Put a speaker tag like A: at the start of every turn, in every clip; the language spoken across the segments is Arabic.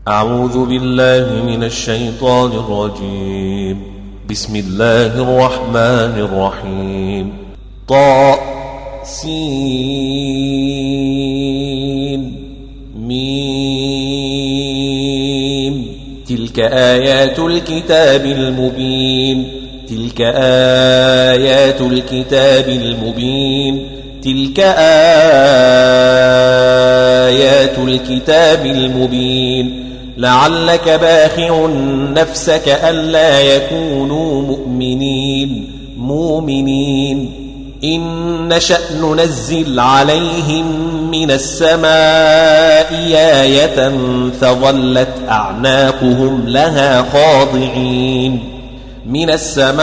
A: أعوذ بالله من الشيطان الرجيم. بسم الله الرحمن الرحيم. طاسين ميم. تلك آيات الكتاب المبين. تلك آيات الكتاب المبين. تلك آيات الكتاب المبين. لعلك باخع نفسك ألا يكونوا مؤمنين إن نشأ ننزل عليهم من السماء آية فظلت أعناقهم لها خاضعين. من السماء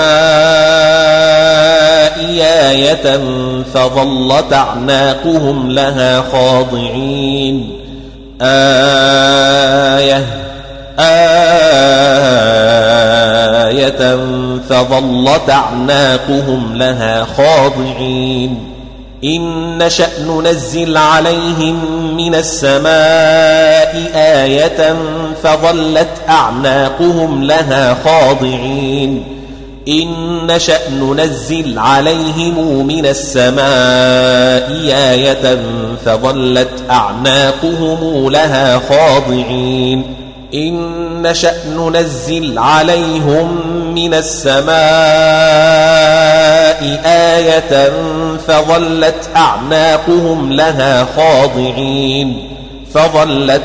A: آية فظلت أعناقهم لها خاضعين. آية فظلت أعناقهم لها خاضعين. إن نشأ ننزل عليهم من السماء آية فظلت أعناقهم لها خاضعين. إن نشأ ننزل عليهم من السماء آية فظلت أعناقهم لها خاضعين. إن نشأ ننزل عليهم من السماء آية فظلت أعناقهم لها خاضعين. فظلت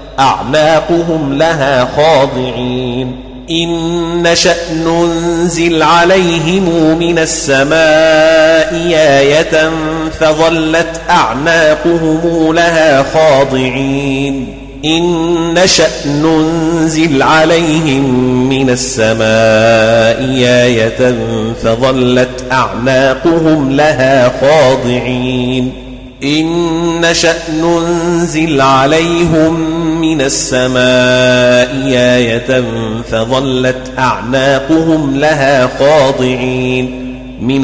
A: أعناقهم لها خاضعين. إن نشأ ننزل عليهم من السماء آية فظلت أعناقهم لها خاضعين. إن نشأ ننزل عليهم من السماء آية فظلت أعناقهم لها خاضعين. إن نشأ ننزل عليهم من السماء آية فظلت أعناقهم لها خاضعين. من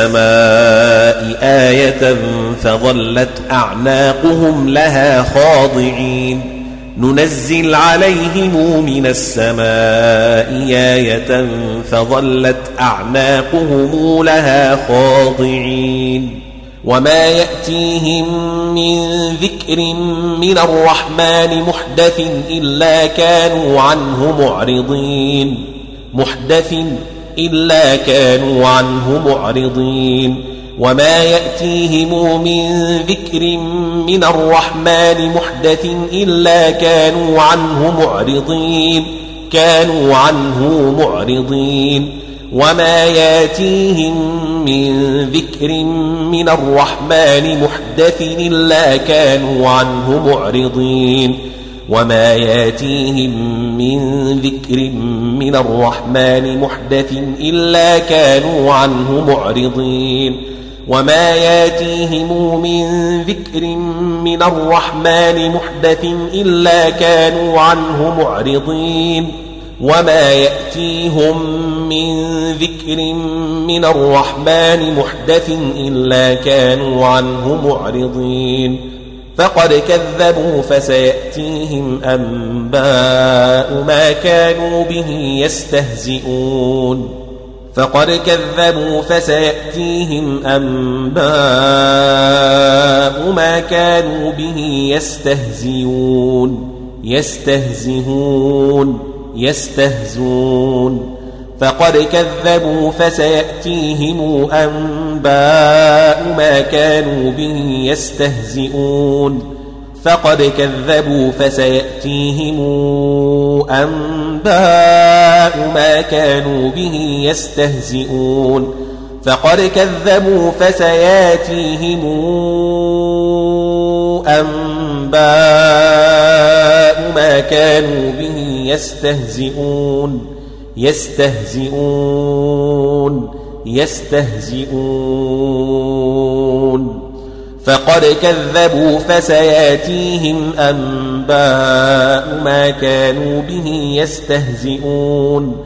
A: السماء آية فظلت أعناقهم لها خاضعين. ننزل عليهم من السماء آية فظلت أعناقهم لها خاضعين. وما يأتيهم من ذكر من الرحمن محدث إلا كانوا عنه معرضين. محدث إلا كانوا عنه معرضين. وما يأتيهم من ذكر من الرحمن محدث إلا كانوا عنه معرضين. كانوا عنه معرضين. وما يأتيهم من ذكر من الرحمن محدث إلا كانوا عنه معرضين. وما يأتيهم من ذكر من الرحمن محدث إلا كانوا عنه معرضين. وما يأتيهم من ذكر من الرحمن محدث إلا كانوا عنه معرضين. وما يأتيهم من ذكر من الرحمن محدث إلا كانوا عنه معرضين. فقد كذبوا فسيأتيهم أنباء ما كانوا به يستهزئون. فقد كذبوا فسيأتيهم أنباء ما كانوا به يستهزئون. فقد كذبوا فسيأتيهم أنباء ما كانوا به يستهزئون. فقد كذبوا فسيأتيهم أنباء ما كانوا به يستهزئون. فقد كذبوا فسيأتيهم أنباء ما كانوا به يستهزئون. فقد كذبوا فسيأتيهم أنباء ما كانوا به يستهزئون.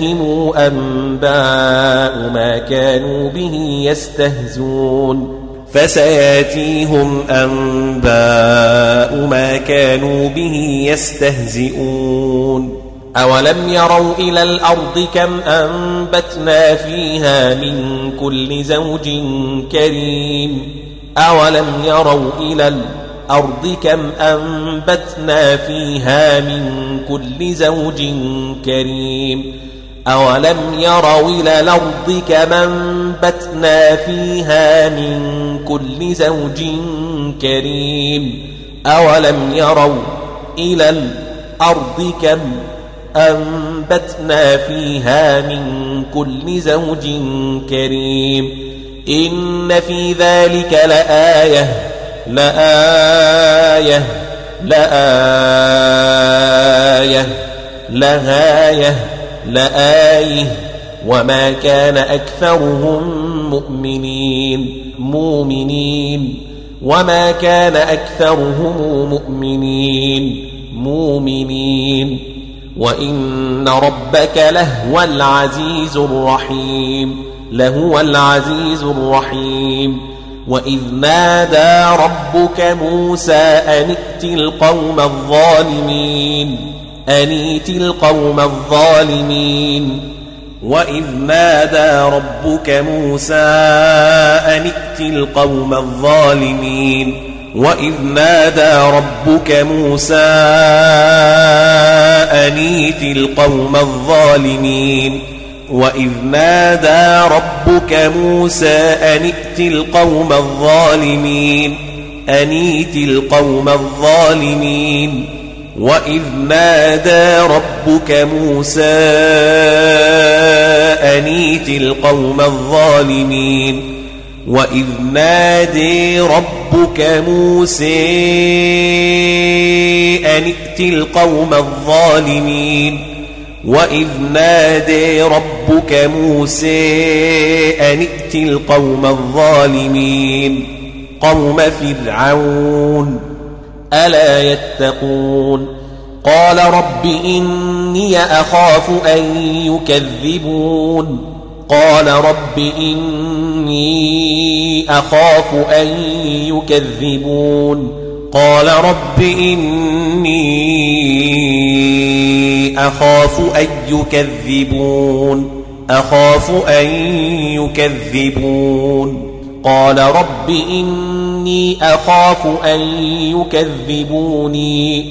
A: فسيأتيهم أنباء ما كانوا به يستهزئون. فسياتيهم أنباء ما كانوا به يستهزئون أولم يروا إلى الأرض كم أنبتنا فيها من كل زوج كريم أولم يروا إلى الأرض كم أنبتنا فيها من كل زوج كريم أولم يروا إلى الأرض كم أنبتنا فيها من كل زوج كريم أولم يروا إلى الأرض كم أنبتنا فيها من كل زوج كريم إن في ذلك لآية وما كان أكثرهم مؤمنين وما كان أكثرهم مؤمنين وإن ربك لهو العزيز الرحيم وإذ نادى ربك موسى أن ائت القوم الظالمين وإذ نادى ربك موسى أن ائت القوم الظالمين وإذ نادى ربك موسى أن ائت القوم الظالمين وإذ نادى ربك موسى أن ائت القوم الظالمين وإذ نادى ربك موسى أن ائت القوم الظالمين وإذ نادى ربك موسى أن ائت القوم الظالمين وإذ نادى ربك موسى أن ائت القوم الظالمين قوم فرعون ألا يتقون قال رب إني أخاف أن يكذبون قال رب إني أخاف أن يكذبون قال رب إني أخاف أن يكذبون قال رب إني أخاف أن يكذبوني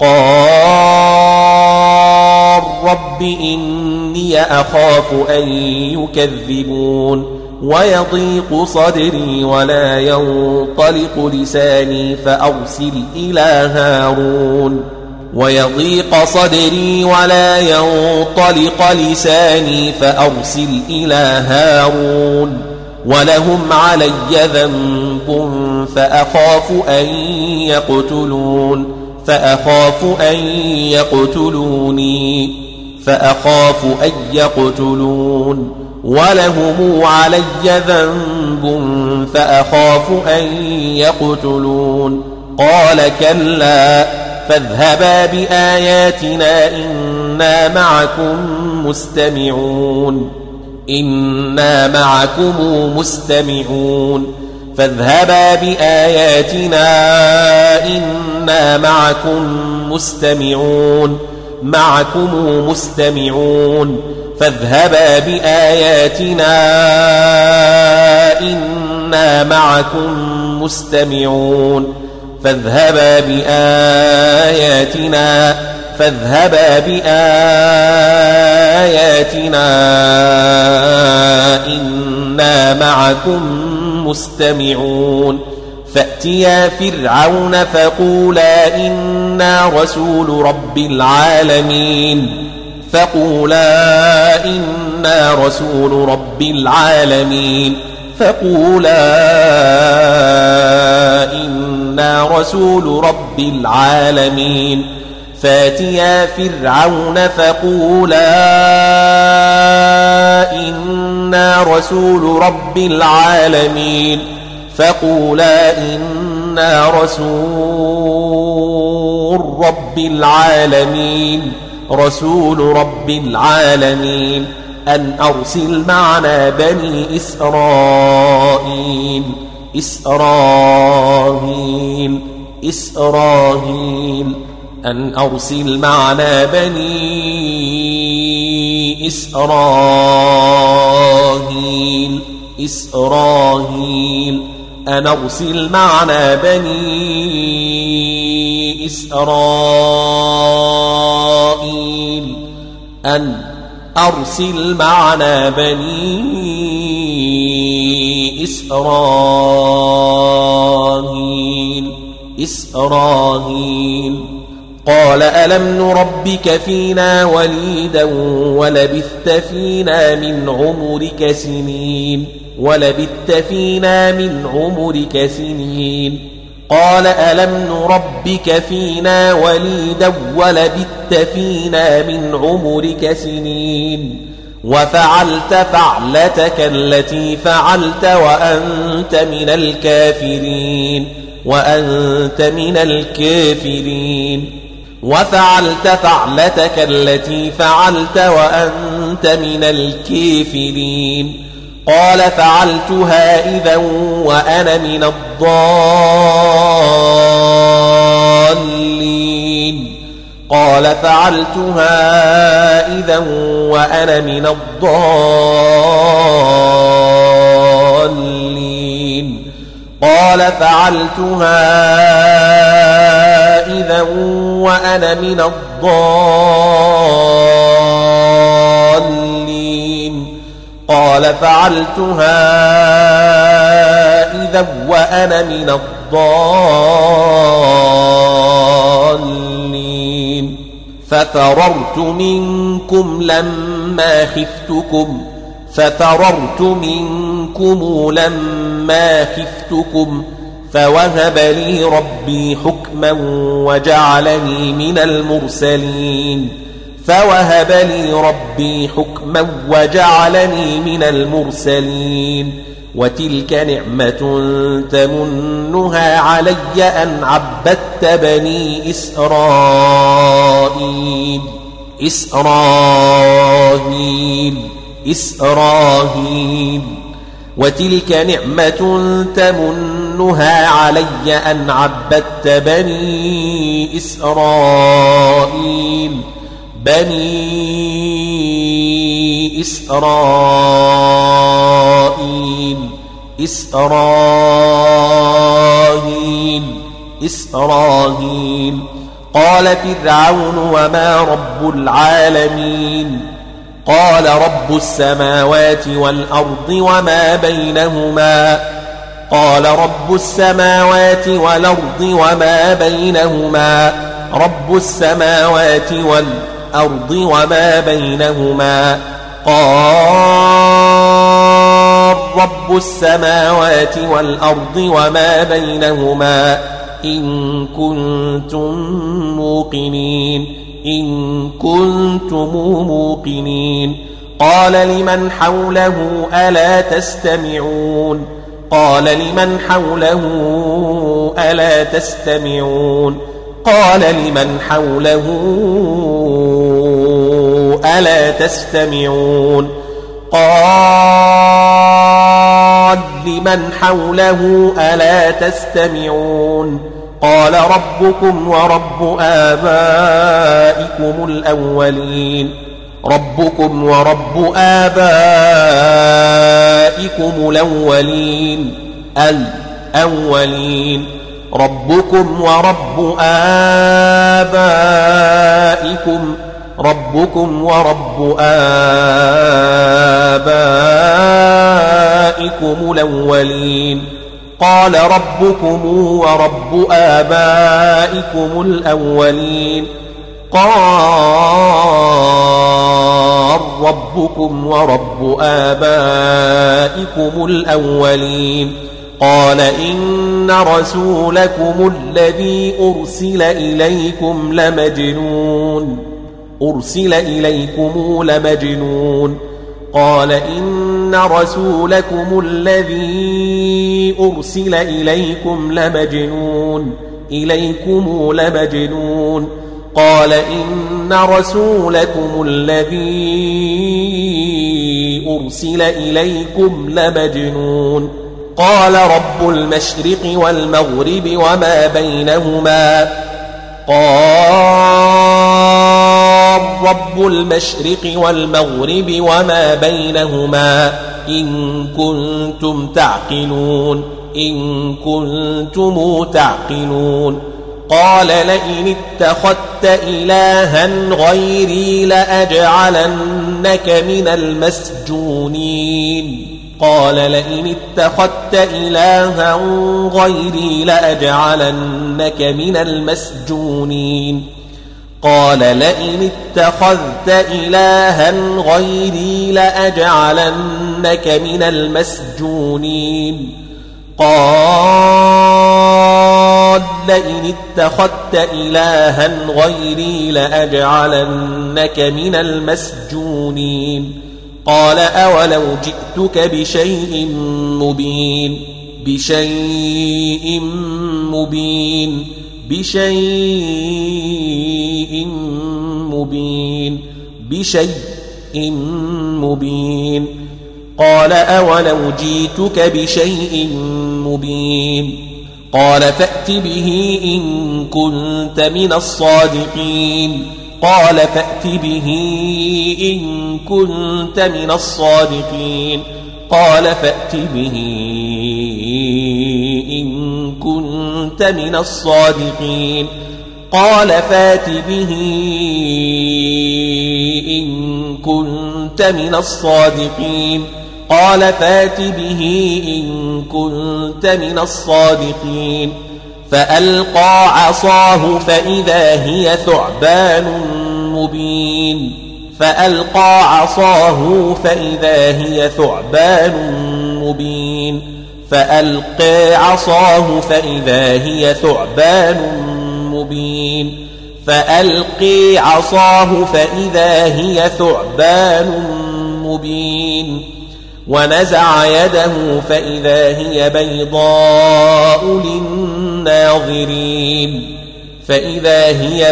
A: قال رب إني أخاف أن يكذبون ويضيق صدري ولا ينطلق لساني فأرسل إلى هارون ويضيق صدري ولا ينطلق لساني فأرسل إلى هارون ولهم علي ذنب فأخاف أن يقتلون ولهم علي ذنب فأخاف أن يقتلون قال كلا فاذهبا بآياتنا إنا معكم مستمعون فاذهبا بآياتنا إنا معكم مستمعون فاذهبا بآياتنا إنا معكم مستمعون فاذهبا بآياتنا إنا معكم مستمعون فأتيا فرعون فقولا إنا رسول رب العالمين فاتيا فرعون فقولا إنا رسول رب العالمين رسول رب العالمين أن أرسل معنا بني إسرائيل إسرائيل إسرائيل أن أرسل معنا بني إسرائيل إسرائيل أن أرسل معنا بني إسرائيل أن أرسل معنا بني إسرائيل إسرائيل قال ألم نربك فينا وليدا ولبثت فينا من عمرك سنين قال ألم نربك فينا وليدا ولبثت فينا من عمرك سنين وفعلت فعلتك التي فعلت وأنت من الكافرين وفعلت فعلتك التي فعلت وأنت من الكافرين قال فعلتها إذا وأنا من الضالين قال فعلتها إذا وأنا من الضالين قال فعلتها إذا وأنا من الضالين قال فعلتها إذا وأنا من الضالين ففررت منكم لما خفتكم فوهب لي ربي حكما وجعلني من المرسلين وتلك نعمة تمنها علي أن عبدت بني إسرائيل وتلك نعمة تمنها علي أن عبدت بني إسرائيل إسرائيل قال فرعون وما رب العالمين قال رب السماوات والأرض وما بينهما رب السماوات والأرض وما بينهما قال رب السماوات والأرض وما بينهما إن كنتم موقنين قال لمن حوله ألا تستمعون قال لمن حوله ألا تستمعون قال ربكم ورب آبائكم الأولين ربكم ورب آبائكم الأولين ربكم ورب آبائكم الأولين قال ربكم ورب آبائكم الأولين قال ربكم ورب آبائكم الأولين قال إن رسولكم الذي أرسل إليكم لمجنون قال إن رسولكم الذي أرسل إليكم لمجنون قال إن رسولكم الذي أرسل إليكم لمجنون قال رب المشرق والمغرب وما بينهما قال رب المشرق والمغرب وما بينهما إن كنتم تعقلون إن كنتم تعقلون قال لئن اتخذت إلها غيري لأجعلنك من المسجونين قال لئن اتخذت إلها غيري لأجعلنك من المسجونين قال لئن اتخذت إلها غيري لأجعلنك من المسجونين قال لئن اتخذت إلها غيري لأجعلنك من المسجونين قال أولو جئتك بشيء مبين بشيء مبين بشيء مبين بشيء مبين قال أولو جئتك بشيء مبين قال فأت به إن كنت من الصادقين قال فأت به إن كنت من الصادقين قال فأت به إن كنت من الصادقين قال فأت به إن كنت من الصادقين قال فأت به إن كنت من الصادقين فألقى عصاه فإذا هي ثعبان مبين فألقى عصاه فإذا هي ثعبان مبين فألقى عصاه فإذا هي ثعبان مبين فألقي عصاه فإذا هي ثعبان مبين ونزع يده فإذا هي بيضاء للناظرين فإذا هي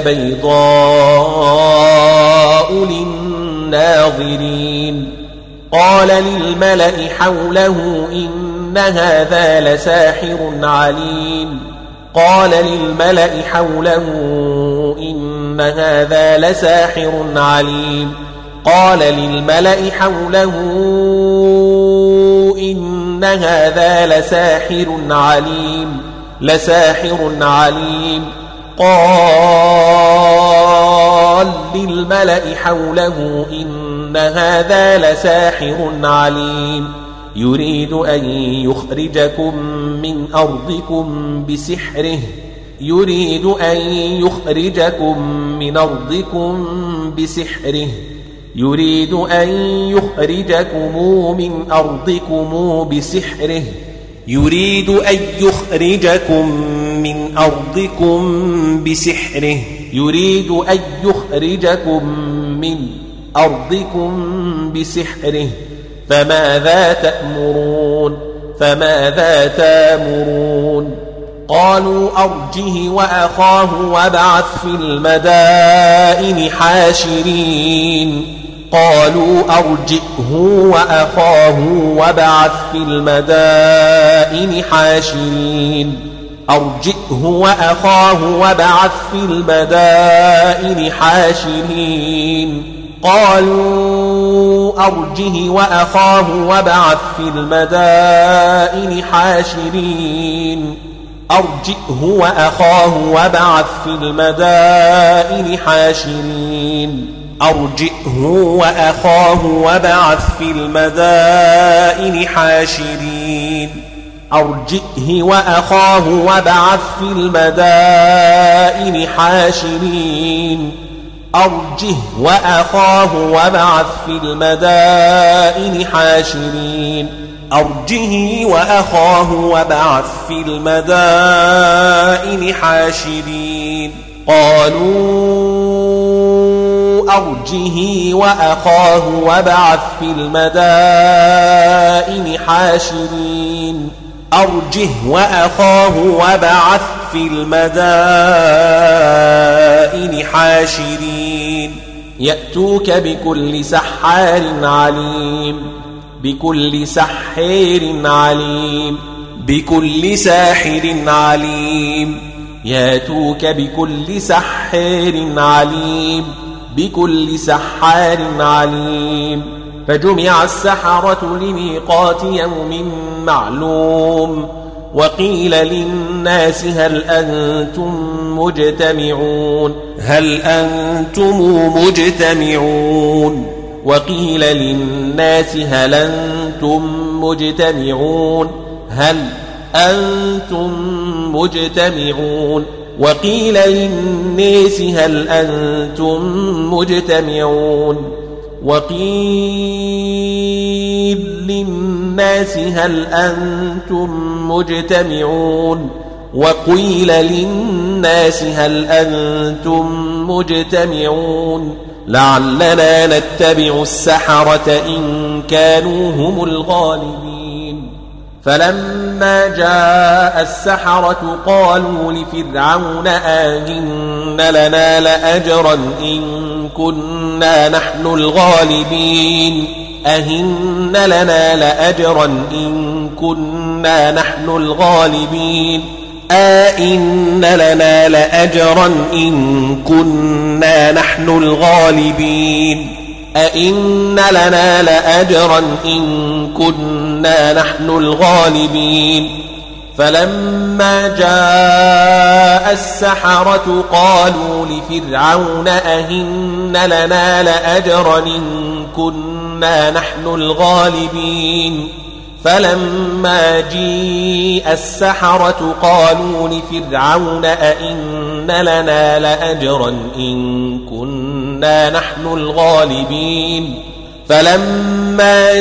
A: بيضاء للناظرين قال للملأ حوله إن هذا لساحر عليم قال للملأ حوله إن هذا لساحر عليم قال للملأ حوله إن هذا لساحر عليم قال للملأ حوله إن هذا لساحر عليم يريد أن يخرجكم من أرضكم بسحره يريد أن يخرجكم من أرضكم بسحره يريد أن يخرجكم من أرضكم بسحره يريد أن يخرجكم من أرضكم بسحره يريد أن يخرجكم من أرضكم بسحره فماذا تأمرون قالوا أرجه وأخاه وابعث في المدائن حاشرين قالوا أرجئه وأخاه وابعث في المدائن حاشرين أرجئه وأخاه وابعث في المدائن حاشرين قالوا أرجه وأخاه وابعث في المدائن حاشرين أرجئه وأخاه وابعث في المدائن حاشرين أرجئه وأخاه وابعث في المدائن حاشرين أرجئه وأخاه وابعث في المدائن حاشرين أرجه وأخاه وابعث في المدائن حاشرين أرجه وأخاه وابعث في المدائن حاشرين قالوا أرجه وأخاه وابعث في المدائن حاشرين أرجه وأخاه وابعث في المدائن حاشرين يأتوك بكل سحار عليم بكل ساحر عليم ياتوك بكل سحار عليم بكل سحار عليم فجمع السحرة لميقات يوم معلوم وقيل للناس هل أنتم مجتمعون وقيل للناس هل أنتم مجتمعون وقيل للناس هل أنتم مجتمعون وقيل للناس هل أنتم مجتمعون وقيل للناس هل أنتم مجتمعون لعلنا نتبع السحرة إن كانوا هم الغالبين فلما جاء السحرة قالوا لفرعون آئن لنا لأجرا إن كنا نحن الغالبين أهن لنا لأجرا إن كنا نحن الغالبين أئن لنا لأجرا إن كنا نحن الغالبين أئن لنا لأجرا إن كنا نحن الغالبين فلما جاء السحرة قالوا لفرعون أئن لنا لأجرا إن كنا نحن الغالبين فلما جيء السحرة قالوا لفرعون أئن لنا لأجرا إن كنا نحن الغالبين فلما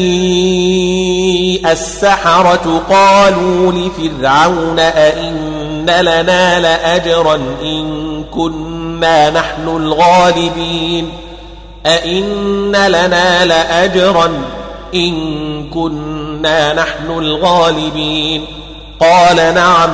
A: جيء السحرة قالوا لفرعون أئن لنا لأجرا إن كنا نحن الغالبين أئن لنا لأجرا إن كنا نحن الغالبين قال نعم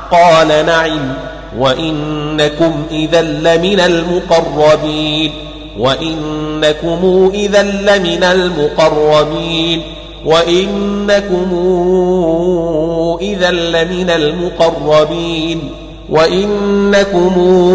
A: وإنكم إذا لمن المقربين وإنكم إذا لمن المقربين وإنكم إذا لمن المقربين وإنكم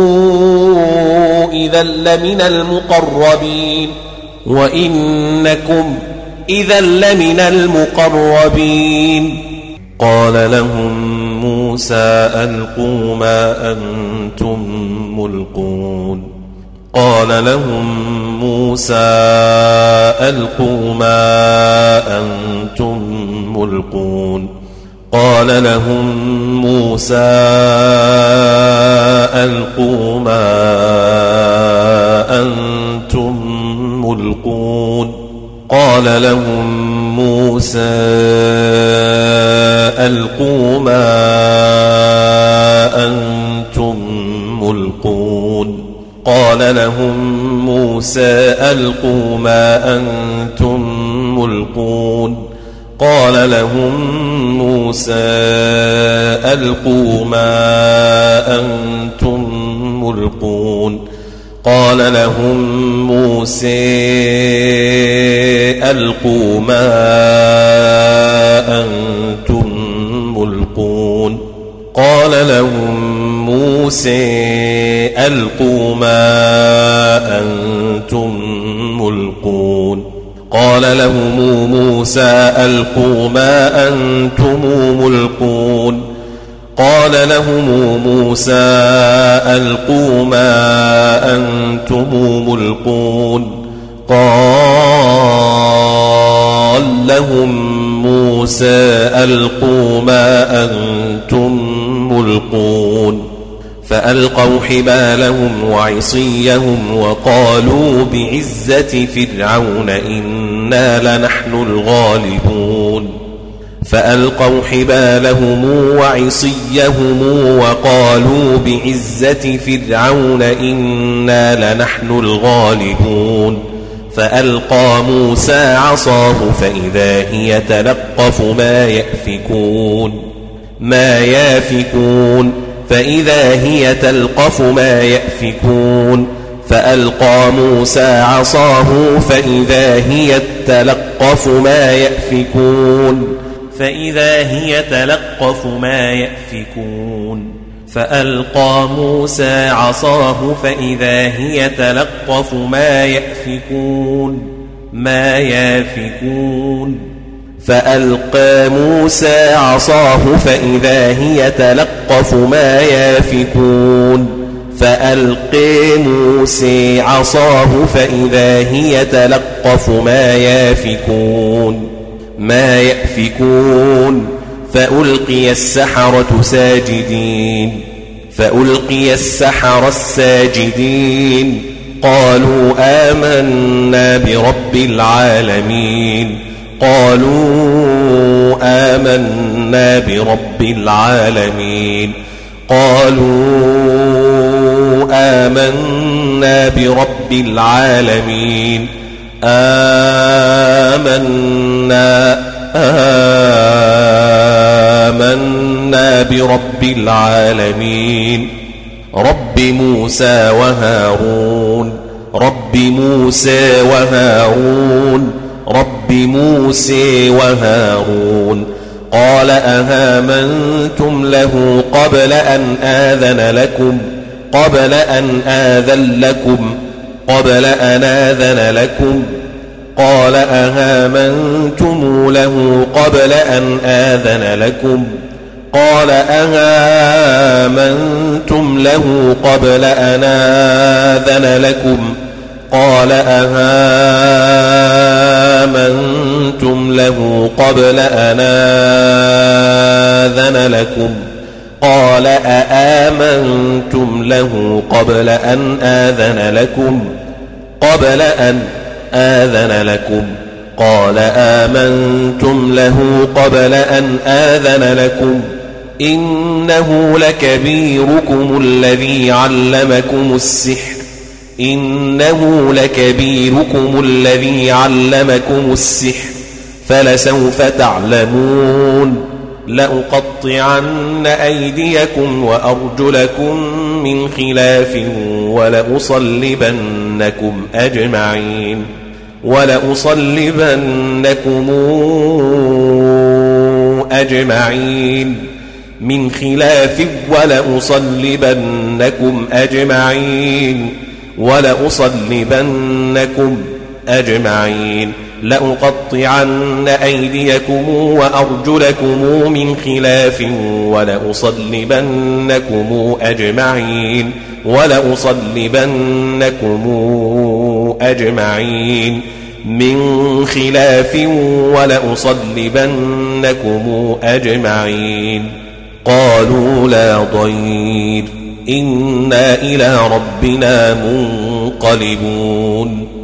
A: إذا لمن المقربين وإنكم إذا لمن المقربين
B: قال لهم موسى ألقوا ما أنتم ملقون قال لهم موسى ألقوا ما أنتم ملقون قال لهم موسى ألقوا ما أنتم ملقون قال لهم موسى ألقوا ما أنتم ملقون قال لهم موسى ألقوا ما أنتم ملقون قال لهم موسى ألقوا ما أنتم ملقون قال لهم موسى ألقوا ما أنتم ملقون قال لهم موسى ألقوا ما أنتم ملقون قال لهم موسى ألقوا ما أنتم ملقون قال لهم موسى ألقوا ما أنتم ملقون قال لهم موسى ألقوا ما أنتم ملقون فألقوا حبالهم وعصيهم وقالوا بعزة فرعون إنا لنحن الغالبون فألقوا حبالهم وعصيهم وقالوا بعزة فرعون إنا لنحن الغالبون فألقى موسى عصاه فإذا هي تلقف ما يافكون فإذا هي تلقف ما يأفكون فألقى موسى عصاه فإذا هي تلقف ما يأفكون فإذا هي تلقف ما يأفكون فألقى موسى عصاه فإذا هي تلقف ما يأفكون فألقى موسى عصاه فإذا هي تلقف ما يأفكون فألقى موسى عصاه فإذا هي تلقف ما يأفكون فألقي السحرة الساجدين قالوا آمنا برب العالمين آمنا برب العالمين رب موسى وهارون قال أهامنتم له قبل أن آذن لكم قال أهامنتم له قبل أن آذن لكم قال أهامنتم له قبل أن آذن لكم قال أهامنتم له قبل أن آذن لكم قال أآمنتم له قبل أن آذن لكم قال آمنتم له قبل أن آذن لكم إنه لكبيركم الذي علمكم السحر فلسوف تعلمون لأقطعن أيديكم وأرجلكم من خلاف ولأصلبنكم أجمعين من خلاف ولأصلبنكم أجمعين لأقطعن أيديكم وأرجلكم من خلاف ولأصلبنكم أجمعين من خلاف ولأصلبنكم أجمعين قالوا لا ضير إنا إلى ربنا منقلبون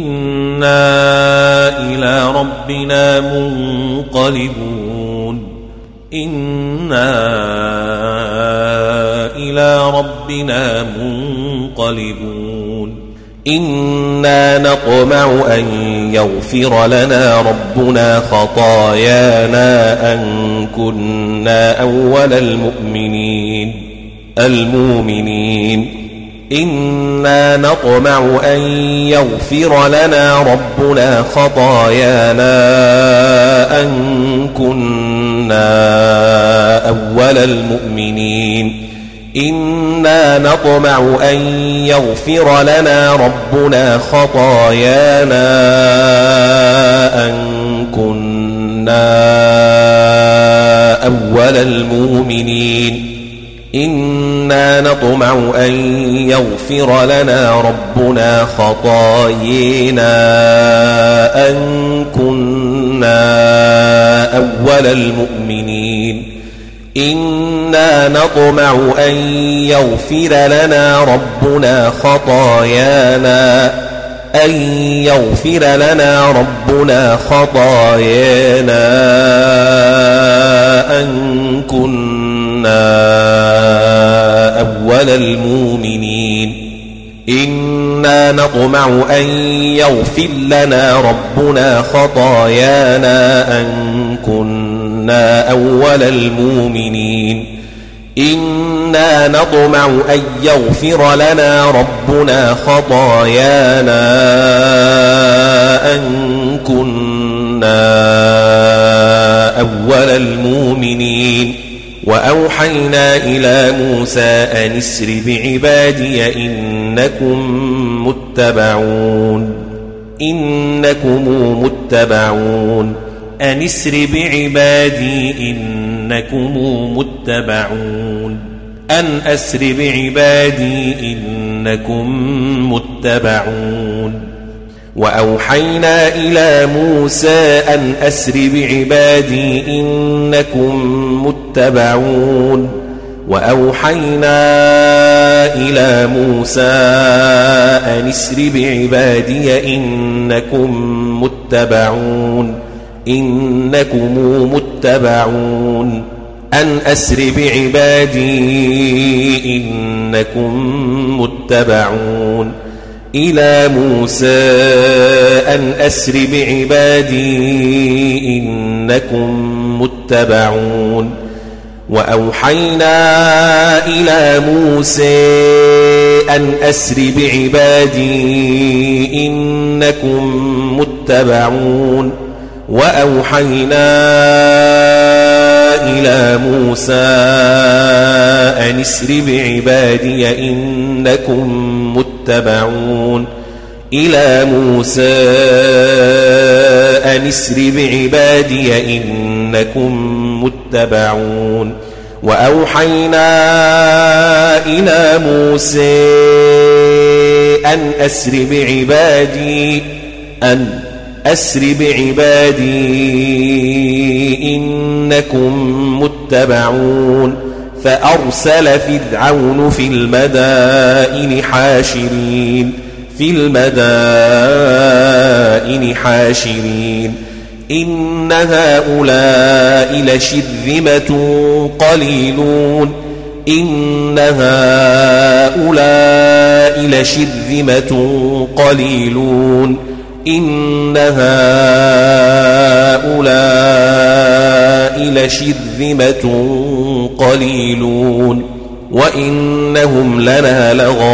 B: إنا نطمع أن يغفر لنا ربنا خطايانا أن كنا أول المؤمنين إنا نطمع أن يغفر لنا ربنا خطايانا أن كنا أول المؤمنين إنا نطمع أن يغفر لنا ربنا خطايانا أن كنا أول المؤمنين إنا نطمع أن يغفر لنا ربنا خطايانا أن كنا أول المؤمنين إنا نطمع أن يغفر لنا ربنا خطايانا أن كنا أول المؤمنين إنا نطمع أن يغفر لنا ربنا خطايانا أن كنا أول المؤمنين إنا نطمع أن يغفر لنا ربنا خطايانا أن كنا أول المؤمنين وأوحينا إلى موسى أن اسر بعبادي إنكم متبعون أن اسر بعبادي إنكم متبعون أن أسر بعبادي إنكم متبعون وأوحينا إلى موسى أن أسر بعبادي إنكم متبعون وأوحينا إلى موسى أن أسر بعبادي إنكم متبعون أن أسر بعبادي إنكم متبعون إلى موسى أن أسر بعبادي إنكم متبعون وأوحينا إلى موسى أن أسر بعبادي إنكم متبعون وأوحينا إلى موسى أن أسر بعبادي إنكم متبعون إلى موسى أن أسر بعبادي إنكم متبعون وأوحينا إلى موسى أن أسر بعبادي إنكم متبعون فأرسل فرعون في المدائن حاشرين إن هؤلاء لشرذمة قليلون إن هؤلاء لشرذمة قليلون وإنهم لنا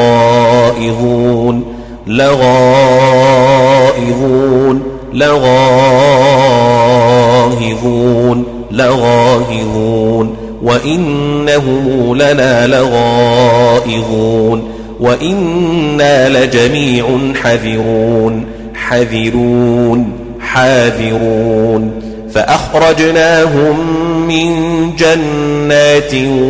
B: لغائظون وإنهم لنا لغائظون وإنا لجميع حاذرون فأخرجناهم من جنات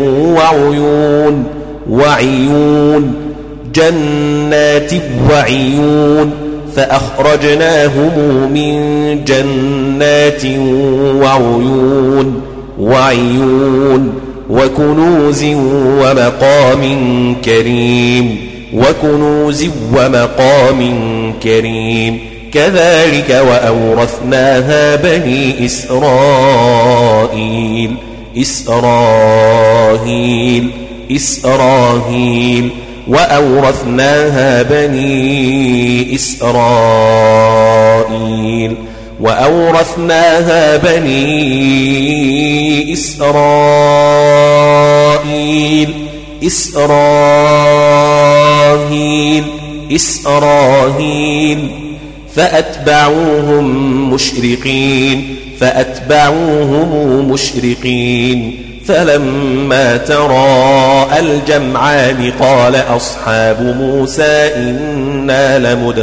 B: وعيون فأخرجناهم من جنات وعيون وكنوز ومقام كريم كذلك وأورثناها بني إسرائيل وأورثناها بني إسرائيل فأتبعوهم مشرقين فلما تراءى الجمعان قال أصحاب موسى إنا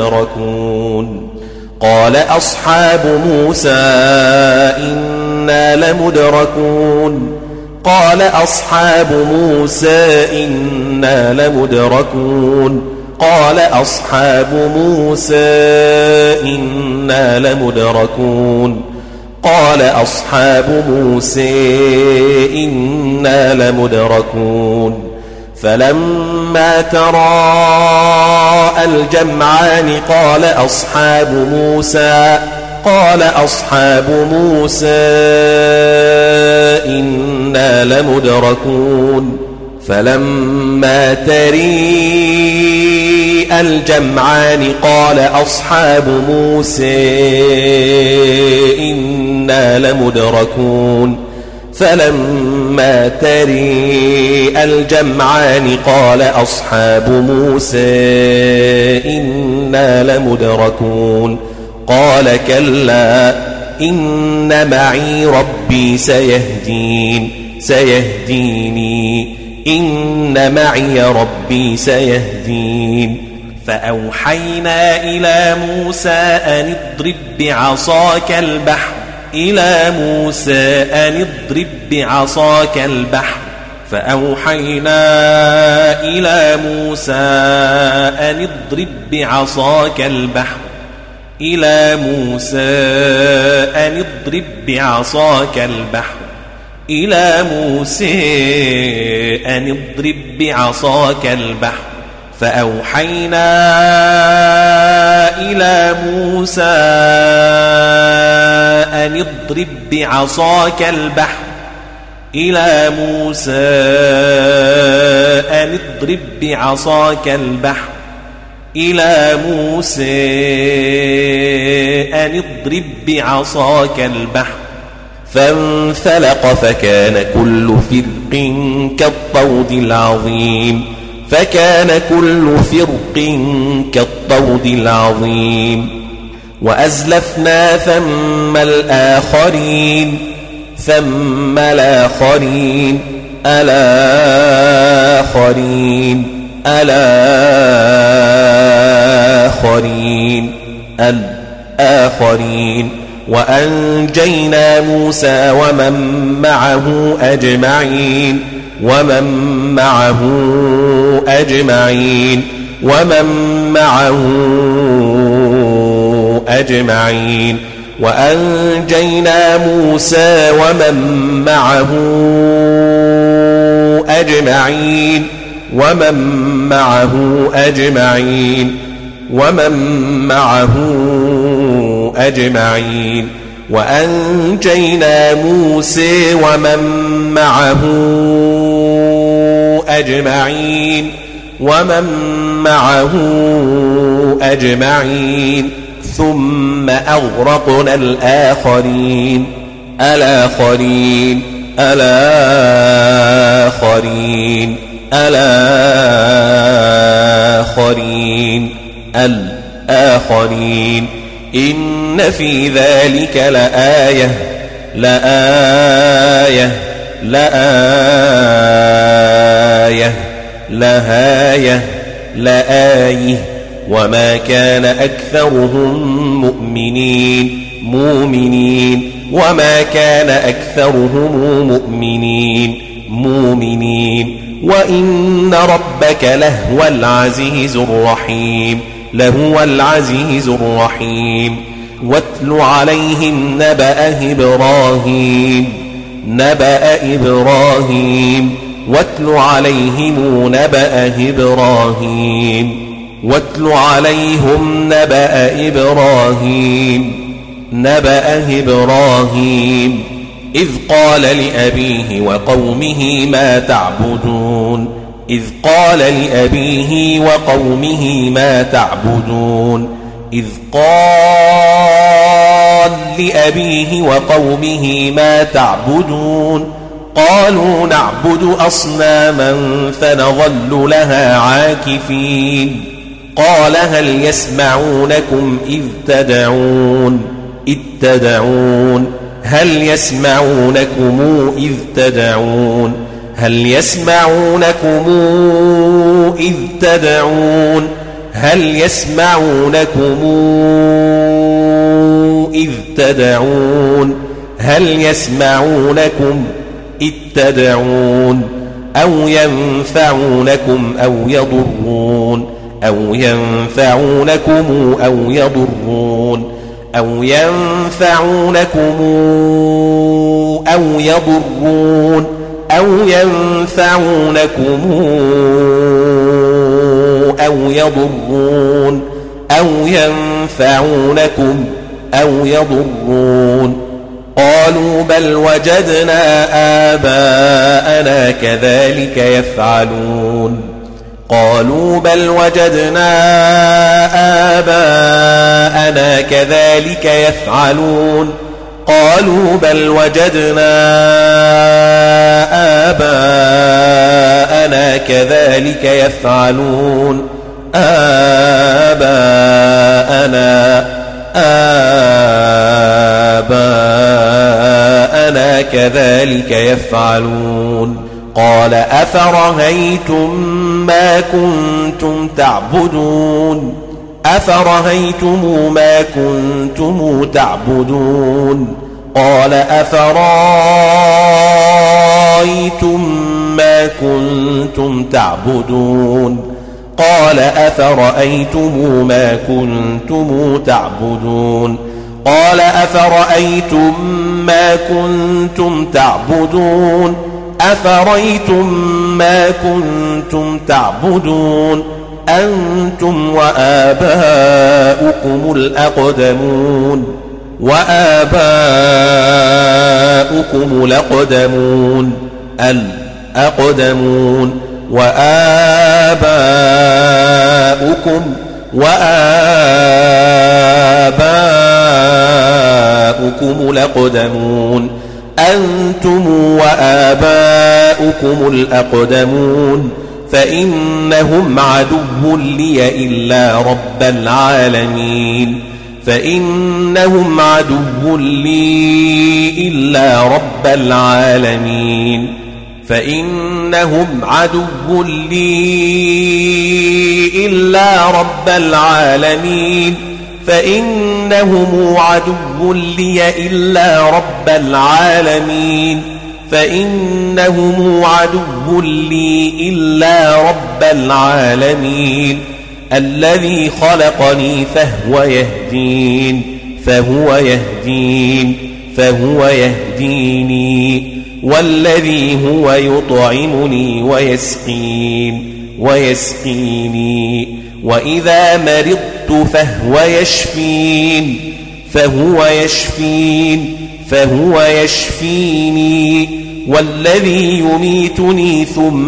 B: لمدركون فلما تراءى الجمعان قال أصحاب موسى إنا لمدركون فلما تريء الجمعان قال أصحاب موسى إنا لمدركون فلما تريء الجمعان قال أصحاب موسى إنا لمدركون قال إن معي ربي سيهديني إن معي ربي سيهدين فأوحينا إلى موسى أن اضرب بعصاك البحر فأوحينا إلى موسى أن اضرب بعصاك البحر فأوحينا إلى موسى أن اضرب بعصاك البحر فانفلق فكان كل فرق كالطود العظيم وأزلفنا ثم الآخرين الآخرين وأنجينا موسى ومن معه أجمعين وأنجينا موسى ومن معه أجمعين وأنجينا موسى ومن معه أجمعين ثم أغرقنا الآخرين إن في ذلك لآية وما كان أكثرهم مؤمنين وإن ربك لهو العزيز الرحيم واتل عليهم نبأ إبراهيم واتل عليهم نبأ إبراهيم إذ قال لأبيه وقومه ما تعبدون قالوا نعبد أصناما فنظل لها عاكفين قال هل يسمعونكم إذ تدعون هل يسمعونكم إذ تدعون أو ينفعونكم أو يضرون قالوا بل وجدنا آباءنا كذلك يفعلون آباءنا كذلك يفعلون قال أفرهيتم ما كنتم تعبدون قال أفرأيتم ما كنتم تعبدون قال أفرأيتم ما كنتم تعبدون قال أفرأيتم ما كنتم تعبدون أنتم وآباؤكم الأقدمون فإنهم عدو لي إلا رب العالمين فإنهم عدو لي إلا رب العالمين الذي خلقني فهو يهديني والذي هو يطعمني ويسقيني وإذا مرضت فهو يشفيني والذي يميتني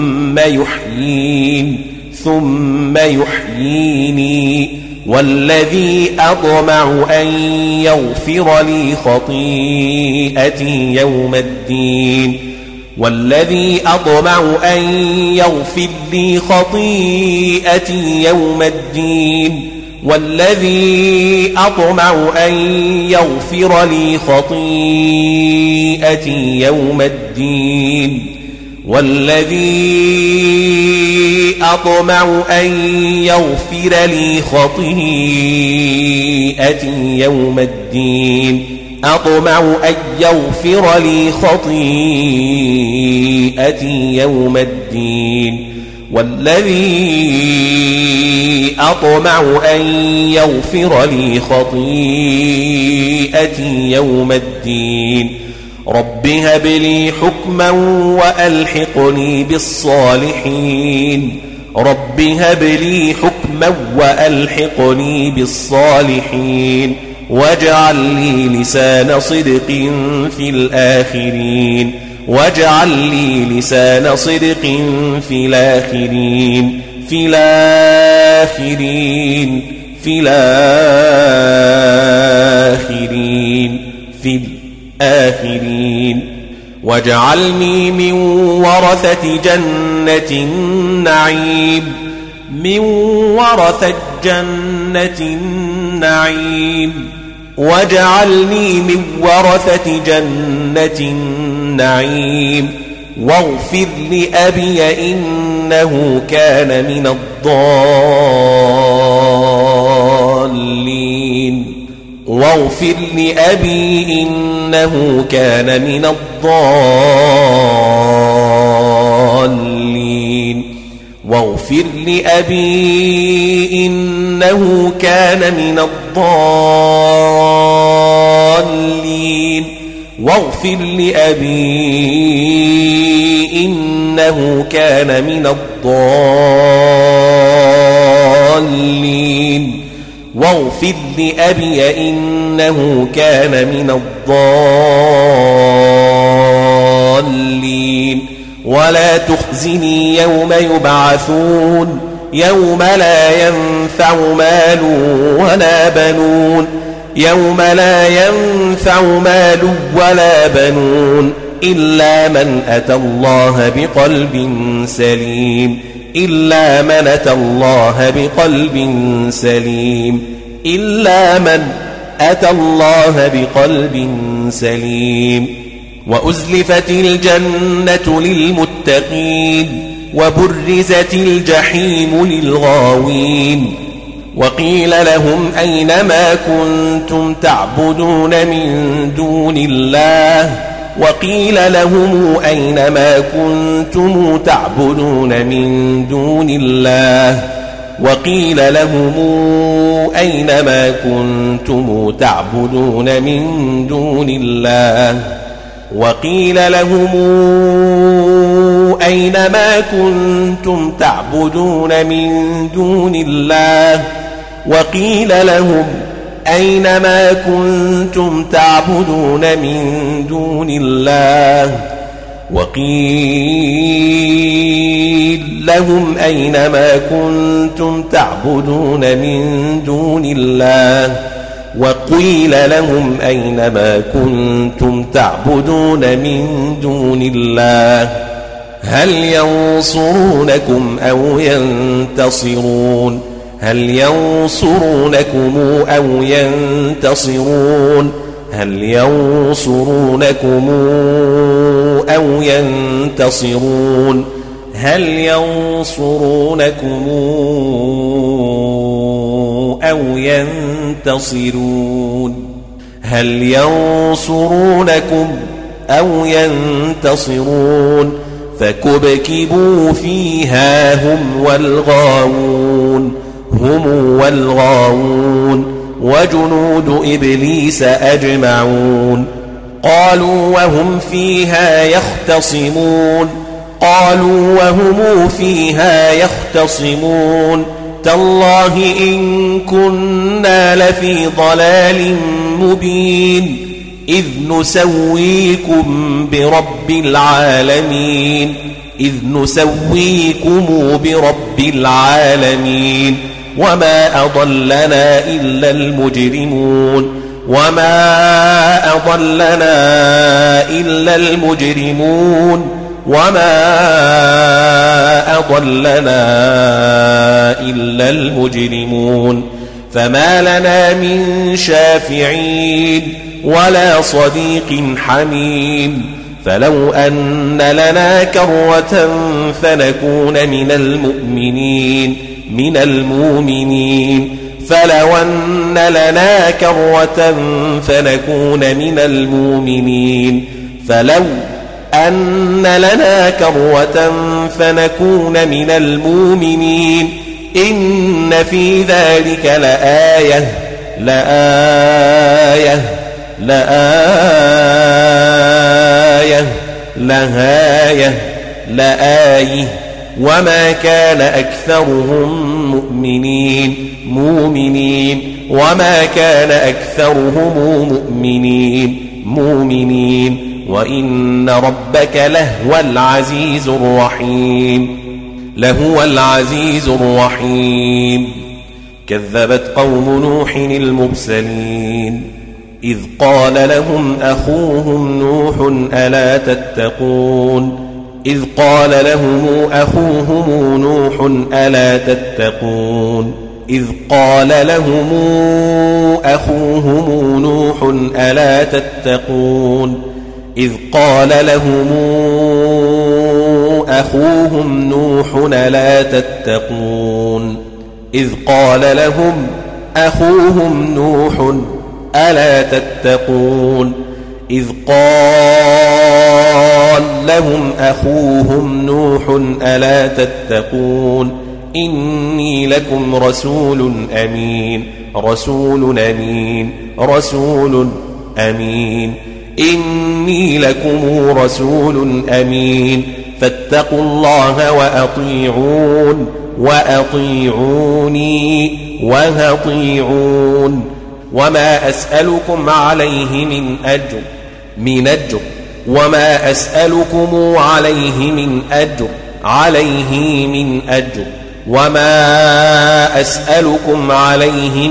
B: ثم يحييني والذي أطمع أن يغفر لي خطيئتي يوم الدين رب هب لي حكما وألحقني بالصالحين واجعل لي لسان صدق في الآخرين واجعلني من ورثة جنة النعيم واغفر لأبي إنه كان من الضالين واغفر لأبي إنه كان من الضالين واغفر لأبي إنه كان من الضالين واغفر لأبي إنه كان من الضالين واغفر لأبي إنه كان من الضالين ولا تخزني يوم يبعثون يوم لا ينفع مال ولا بنون يوم لا ينفع مال ولا بنون إلا من أتى الله بقلب سليم إلا من أتى الله بقلب سليم إلا من أتى الله بقلب سليم وأزلفت الجنة للمتقين وبرزت الجحيم للغاوين وقيل لهم أين ما كنتم تعبدون من دون الله وقيل لهم أين ما كنتم تعبدون من دون الله وقيل لهم أين ما كنتم تعبدون من دون الله وقيل لهم أين ما كنتم تعبدون من دون الله وقيل لهم أين ما كنتم تعبدون من دون الله وقيل لهم أين ما كنتم تعبدون من دون الله وقيل لهم أين ما كنتم تعبدون من دون الله هل ينصرونكم أو ينتصرون هل ينصرونكم أو ينتصرون هل ينصرونكم أو ينتصرون هل ينصرونكم أو ينتصرون هل ينصرونكم أو ينتصرون فكبكبوا فيها هم والغاوون وجنود إبليس أجمعون قالوا وهم فيها يختصمون تالله إن كنا لفي ضلال مبين إذ نسويكم برب العالمين وما أضلنا إلا المجرمون فما لنا من شافعين ولا صديق حميم فلو أن لنا كرة فنكون من المؤمنين فلو أن لنا كرة فنكون من المؤمنين فلو أن لنا كرة فنكون من المؤمنين إن في ذلك لآية وما كان أكثرهم مؤمنين وما كان أكثرهم مؤمنين وإن ربك لهو العزيز الرحيم كذبت قوم نوح المرسلين إذ قال لهم أخوهم نوح ألا تتقون إني لكم رسول أمين فاتقوا الله وأطيعوني وما أسألكم عليه من أجر وما أسألكم عليه من أجر وما أسألكم عليه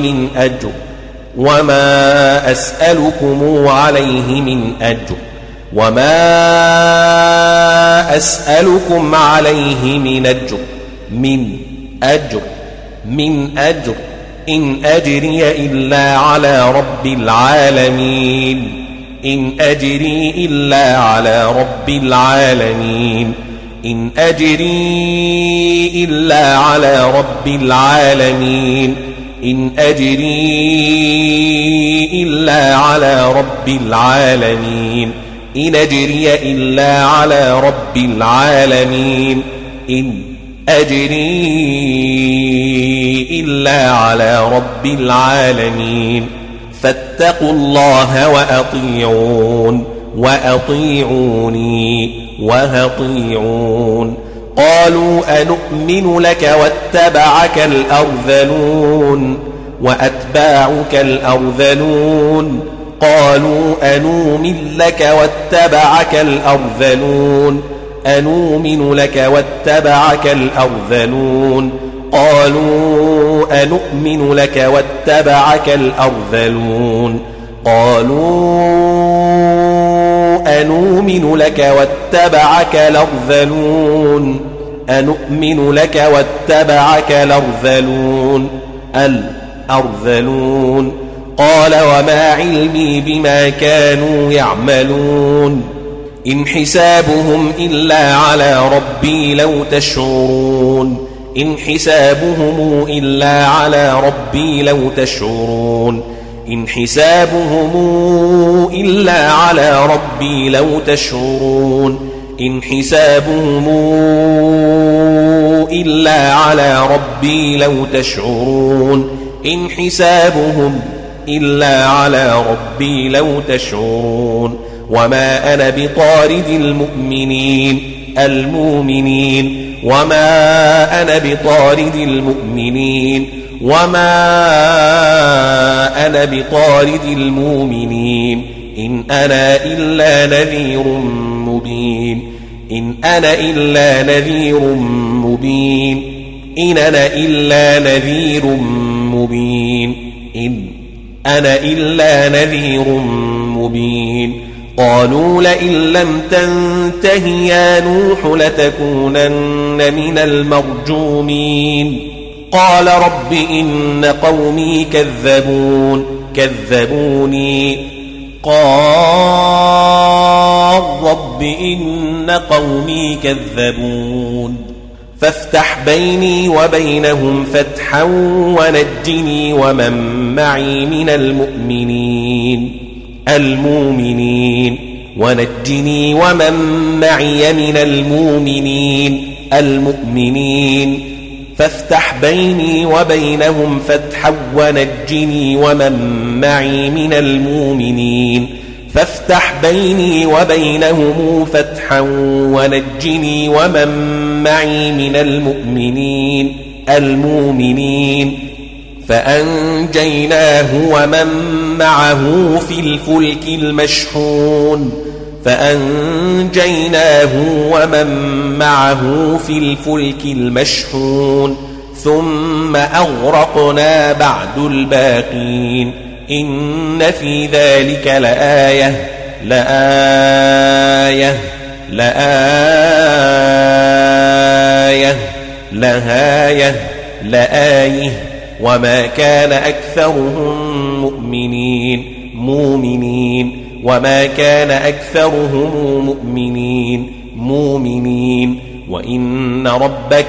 B: من أجر إن أجري إلا على رب العالمين إن أجري إلا على رب العالمين إن أجري إلا على رب العالمين إن أجري إلا على رب العالمين إن أجري إلا على رب العالمين إن أجري إلا على رب العالمين فاتقوا الله وأطيعوني وأطيعون قالوا أنؤمن لك واتبعك الأرذلون وأتباعك الأرذلون قالوا أنؤمن لك واتبعك الأرذلون أنؤمن لك واتبعك الأرذلون قالوا أنؤمن لك واتبعك الأرذلون قالوا أنؤمن لك واتبعك الأرذلون أنؤمن لك واتبعك الأرذلون قال وما علمي بما كانوا يعملون إن حسابهم إلا على ربي لو تشعرون إن حسابهم إلا على ربي لو تشعرون إن حسابهم إلا على ربي لو تشعرون إن حسابهم إلا على ربي لو تشعرون إن حسابهم إلا على ربي لو تشعرون وما أنا بطارد المؤمنين وما أنا بطارد المؤمنين إن أنا إلا نذير مبين إن أنا إلا نذير مبين إن أنا إلا نذير مبين إن أنا إلا نذير مبين قالوا لئن لم تنته يا نوح لتكونن من المرجومين قال رب إن قومي كذبوني قال رب إن قومي كذبون فافتح بيني وبينهم فتحا ونجني ومن معي من المؤمنين ونجني ومن معي من المؤمنين فافتح بيني وبينهم فتحا ونجني ومن معي من المؤمنين فافتح بيني وبينهم فتحا ونجني ومن معي من المؤمنين فأنجيناه ومن معه في الفلك المشحون ثم أغرقنا بعد الباقين إن في ذلك لآية وما كان أكثرهم مؤمنين وما كان أكثرهم مؤمنين وإن ربك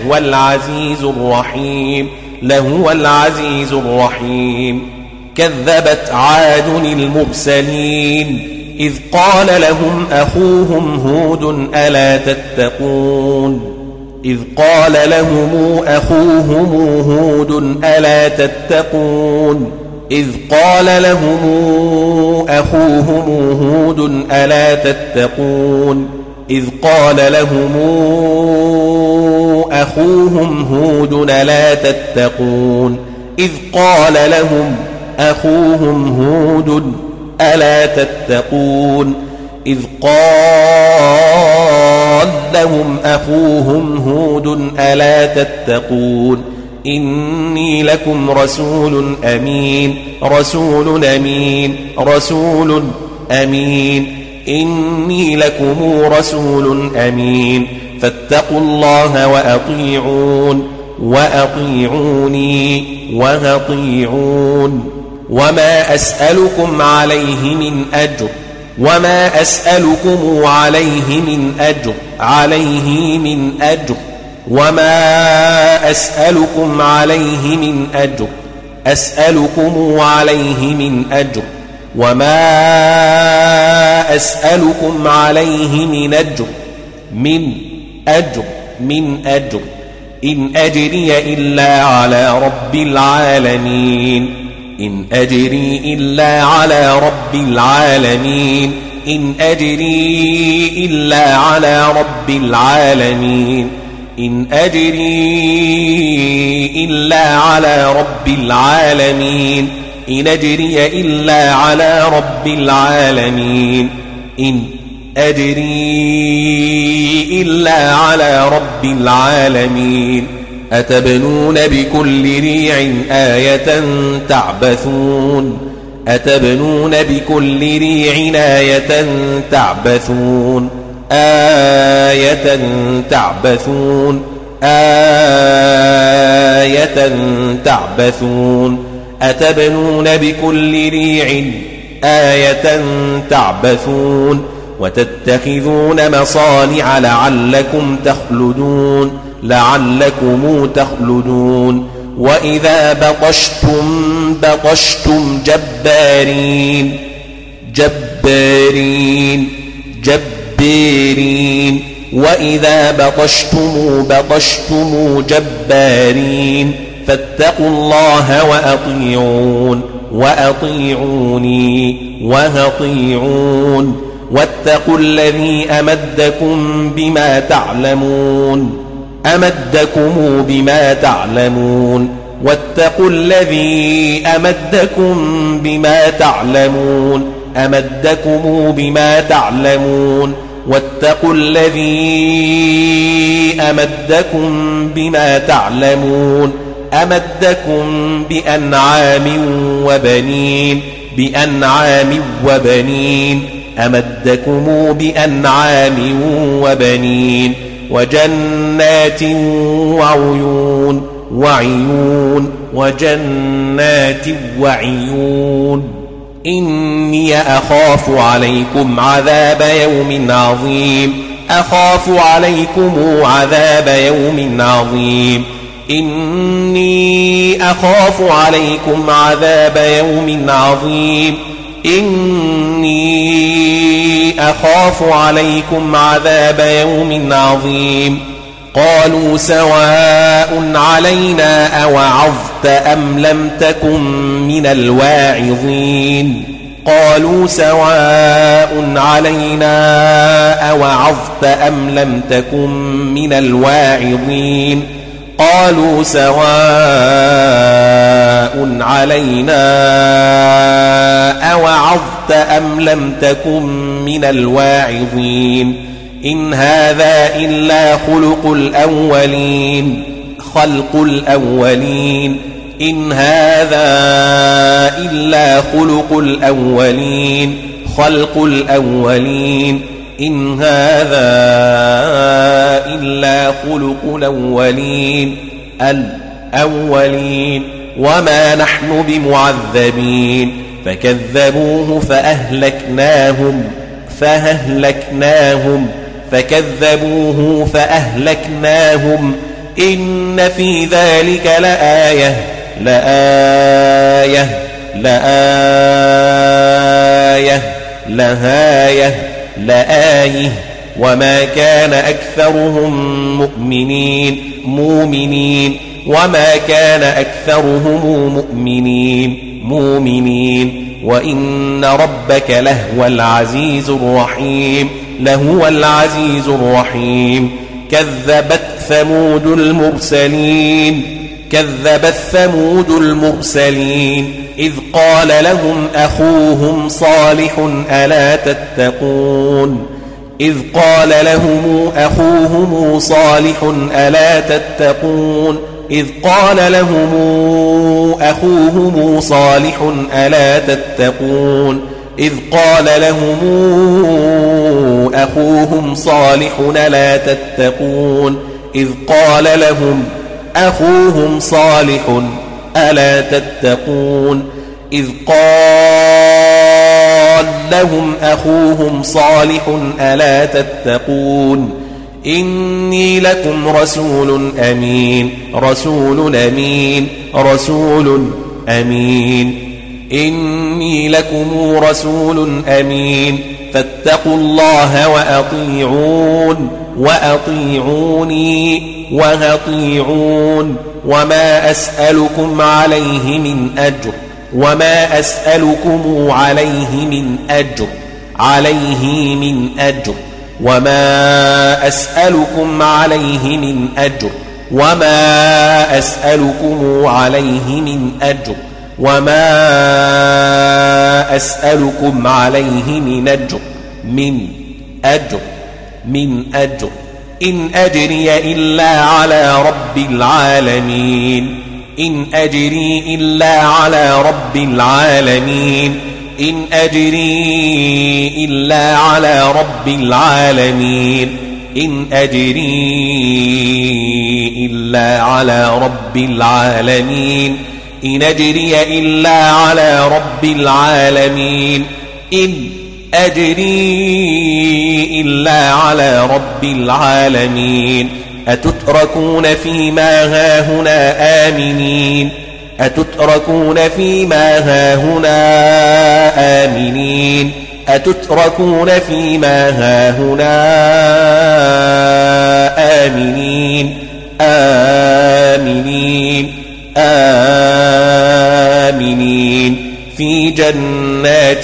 B: لهو العزيز الرحيم كذبت عاد المرسلين إذ قال لهم أخوهم هود ألا تتقون إذ قال لهم أخوهم هود ألا تتقون إذ قال لهم أخوهم هود ألا تتقون إذ قال لهم أخوهم هود ألا تتقون إذ قال لهم أخوهم هود ألا تتقون إذ قال لهم أخوهم هود ألا تتقون إني لكم رسول أمين إني لكم رسول أمين فاتقوا الله وأطيعوني وما أسألكم عليه من أجر وما أسألكم عليه من أجر وما أسألكم عليه من أجر أسألكم عليه من أجر وما أسألكم عليه من أجر إن أجري إلا على رب العالمين إن أجري إلا على رب العالمين إن أجري إلا على رب العالمين إن أجري إلا على رب العالمين إن أجري إلا على رب العالمين إن أجري إلا على رب العالمين أتبنون بكل ريع آية تعبثون أتبنون بكل ريع آية تعبثون آية تعبثون آية تعبثون أتبنون بكل ريع آية تعبثون وتتخذون مصانع لعلكم تخلدون وإذا بطشتم جبارين وإذا بطشتم جبارين فاتقوا الله وأطيعوني واتقوا الذي أمدكم بما تعلمون واتقوا الذي أمدكم بما تعلمون واتقوا الذي أمدكم بما تعلمون أمدكم بأنعام وبنين أمدكم بأنعام وبنين وجنات وعيون إني أخاف عليكم عذاب يوم عظيم إني أخاف عليكم عذاب يوم عظيم قالوا سواء علينا أوعظت أم لم تكن من الواعظين قالوا سواء علينا أوعظت أم لم تكن من الواعظين إن هذا إلا خلق الأولين إن هذا إلا خلق الأولين إن هذا إلا خلق الأولين وما نحن بمعذبين فكذبوه فأهلكناهم إن في ذلك لآية وما كان أكثرهم مؤمنين وإن ربك لهو العزيز الرحيم كذبت ثمود المرسلين إذ قال لهم أخوهم صالح ألا تتقون إذ قال لهم أخوهم صالح ألا تتقون إذ قال لهم أخوهم صالح ألا تتقون إذ قال لهم أخوهم صالح ألا تتقون إذ قال لهم أخوهم صالح ألا تتقون إذ قال لهم أخوهم صالح ألا تتقون إني لكم رسول أمين إني لكم رسول أمين فاتقوا الله وأطيعوني وما أسألكم عليه من أجر إن أجري إلا على رب العالمين إن أجري إلا على رب العالمين أتتركون فيما هاهنا آمنين في جنات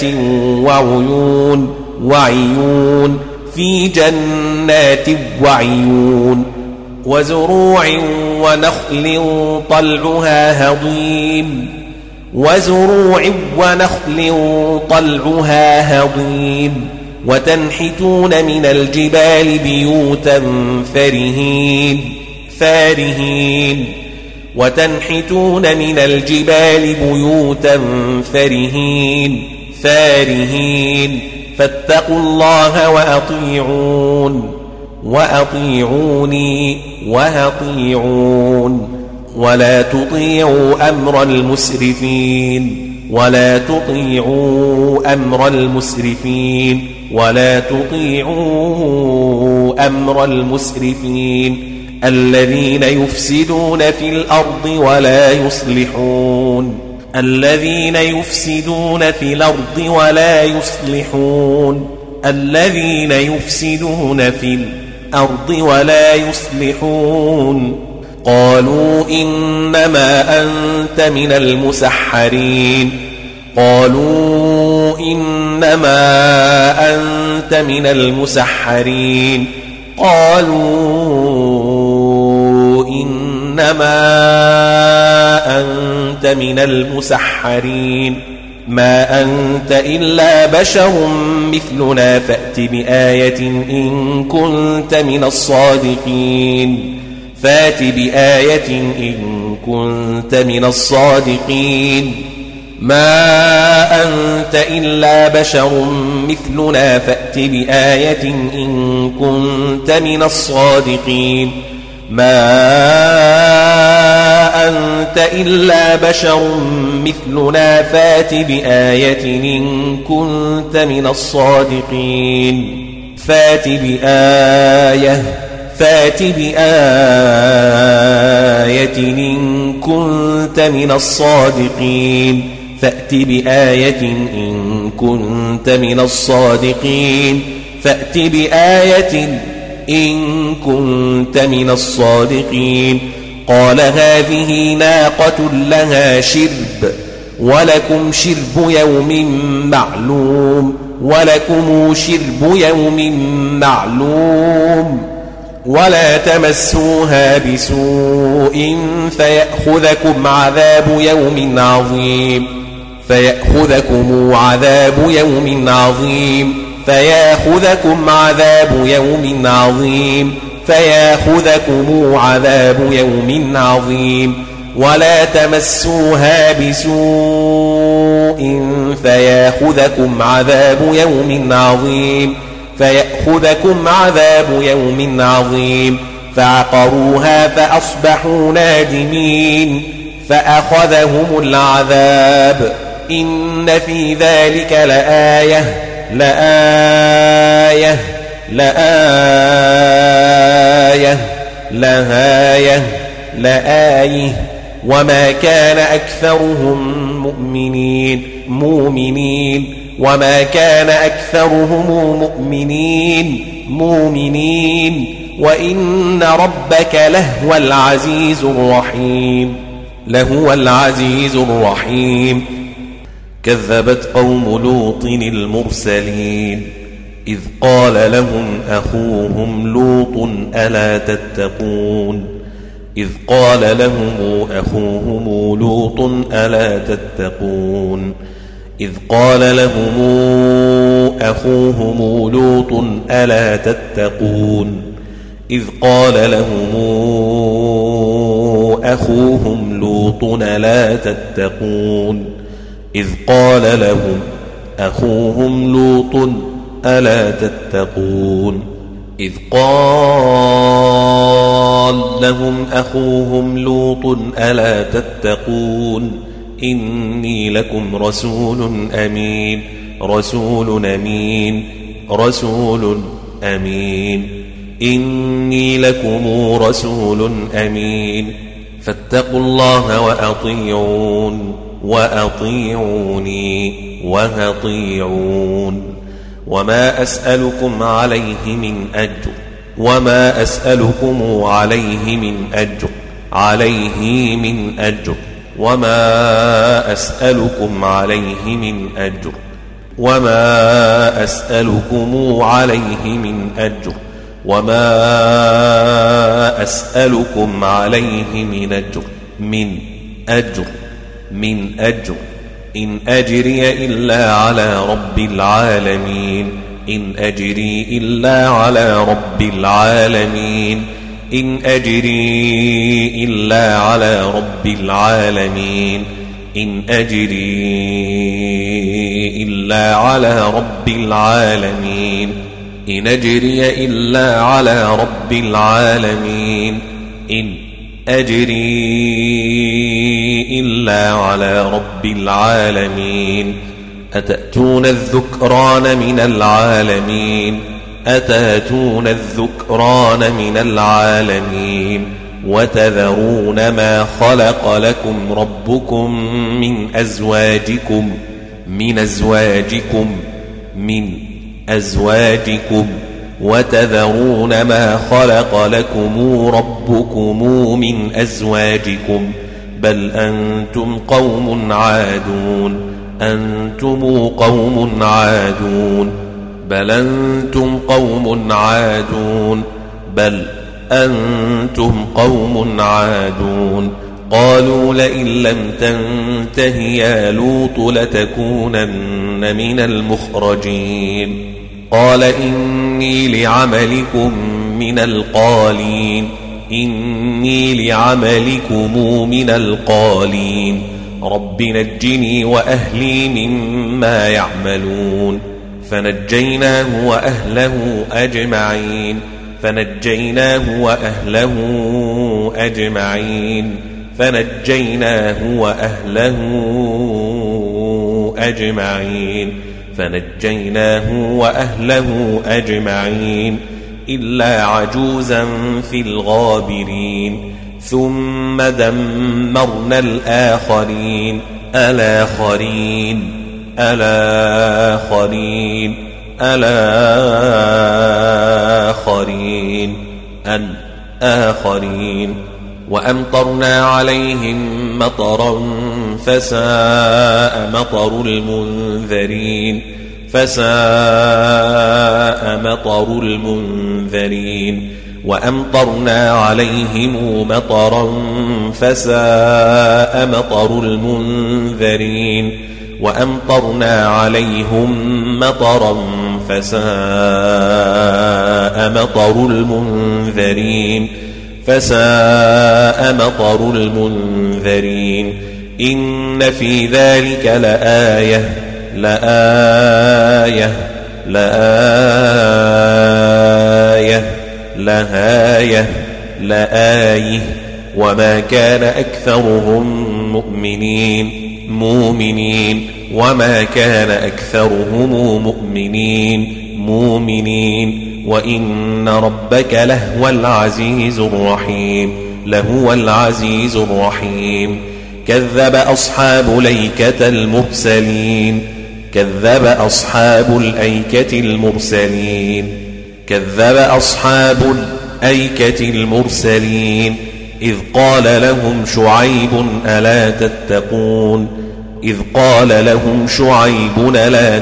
B: وعيون وزروع ونخل طلعها هضيم وتنحتون من الجبال بيوتا فارهين فاتقوا الله وأطيعوني ولا تطيعوا أمر المسرفين الذين يفسدون في الأرض ولا يصلحون قالوا إنما أنت من المسحرين ما أنت إلا بشر مثلنا فأت بآية إن كنت من الصادقين ما أنت إلا بشر مثلنا فأت بآية إن كنت من الصادقين فات بآية إن كنت من الصادقين فأت بآية إن كنت من الصادقين قال هذه ناقة لها شرب ولكم شرب يوم معلوم ولا تمسوها بسوء فيأخذكم عذاب يوم عظيم ولا تمسوها بسوء فيأخذكم عذاب يوم عظيم فعقروها فأصبحوا نادمين فأخذهم العذاب إن في ذلك لآية وما كان أكثرهم مؤمنين وما كان أكثرهم مؤمنين وإن ربك لهو العزيز الرحيم كذبت قوم لوط المرسلين إذ قال لهم أخوهم لوط ألا تتقون إني لكم رسول أمين فاتقوا الله وأطيعون وما أسألكم عليه من أجر وما أسألكم عليه من أجر إن أجري إلا على رب العالمين إن أجري إلا على رب العالمين إن أجري إلا على رب العالمين إن أجري إلا على رب العالمين إن أجري إلا على رب العالمين إن أجري إلا على رب العالمين أتأتون الذكران من العالمين أتأتون الذكران من العالمين وتذرون ما خلق لكم ربكم من أزواجكم وتذرون ما خلق لكم ربكم من أزواجكم بل أنتم قوم عادون بل أنتم قوم عادون قالوا لئن لم تنته يا لوط لتكونن من المخرجين قال إني لعملكم من القالين رب نجني وأهلي مما يعملون فنجيناه وأهله أجمعين إلا عجوزا في الغابرين ثم دمرنا الآخرين الآخرين وأمطرنا عليهم مطرا فساء مطر المنذرين وأمطرنا عليهم مطرا فساء مطر المنذرين وأمطرنا عليهم مطرا فساء مطر المنذرين إن في ذلك لآية وما كان أكثرهم مؤمنين وما كان أكثرهم مؤمنين وإن ربك لهو العزيز الرحيم كذب أصحاب الأيكة المرسلين إذ قال لهم شعيب ألا تتقون إذ قال لهم شعيب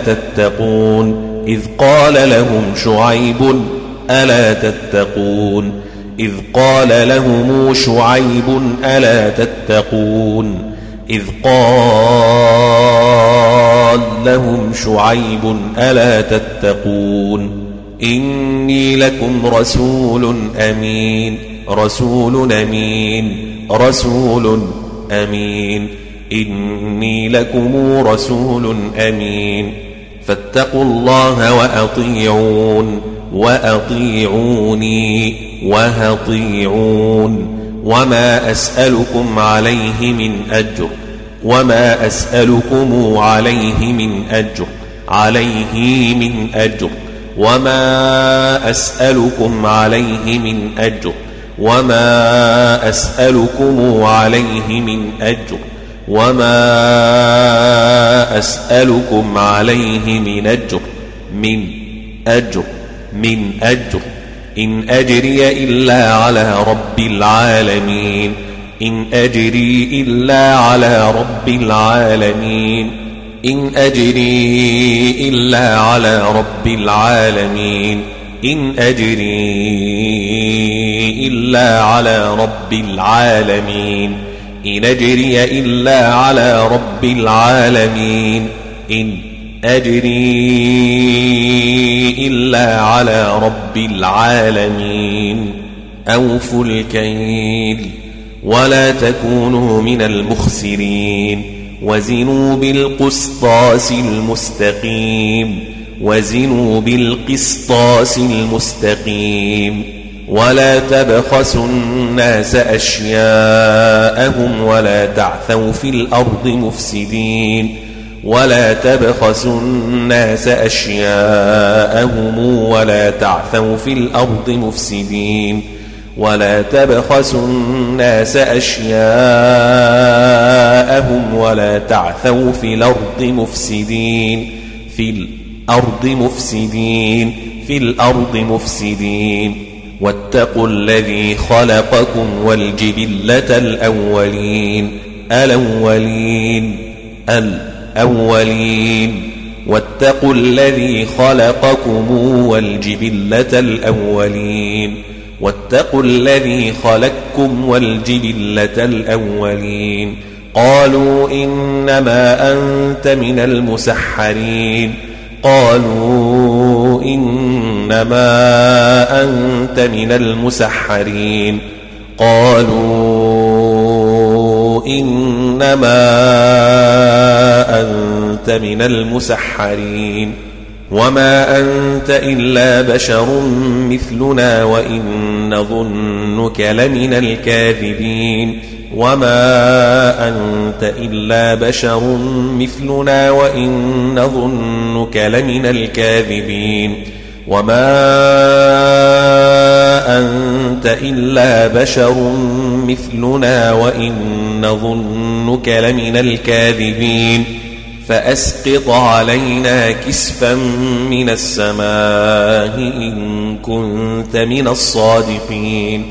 B: ألا تتقون إني لكم رسول أمين فاتقوا الله وأطيعوني وما أسألكم عليه من أجر إن أجري إلا على رب العالمين إن أجري إلا على رب العالمين إن أجري إلا على رب العالمين إن أجري إلا على رب العالمين إن أجري إلا على رب العالمين إن أجري إلا على رب العالمين أوفوا الكيل ولا تكونوا من المخسرين وزنوا بالقسطاس المستقيم ولا تبخسوا الناس أشياءهم ولا تعثوا في الأرض مفسدين ولا تبخسوا الناس أشياءهم ولا تعثوا في الأرض مفسدين ولا تبخسوا الناس أشياءهم ولا تعثوا في الأرض مفسدين في الأرض مفسدين واتقوا الذي خلقكم والجبلة الأولين واتقوا الذي خلقكم والجبلة الأولين قالوا إنما أنت من المسحرين قالوا إنما أنت من المسحرين وما أنت إلا بشر مثلنا وإن نظنك لمن الكاذبين فأسقط علينا كسفا من السماء إن كنت من الصادقين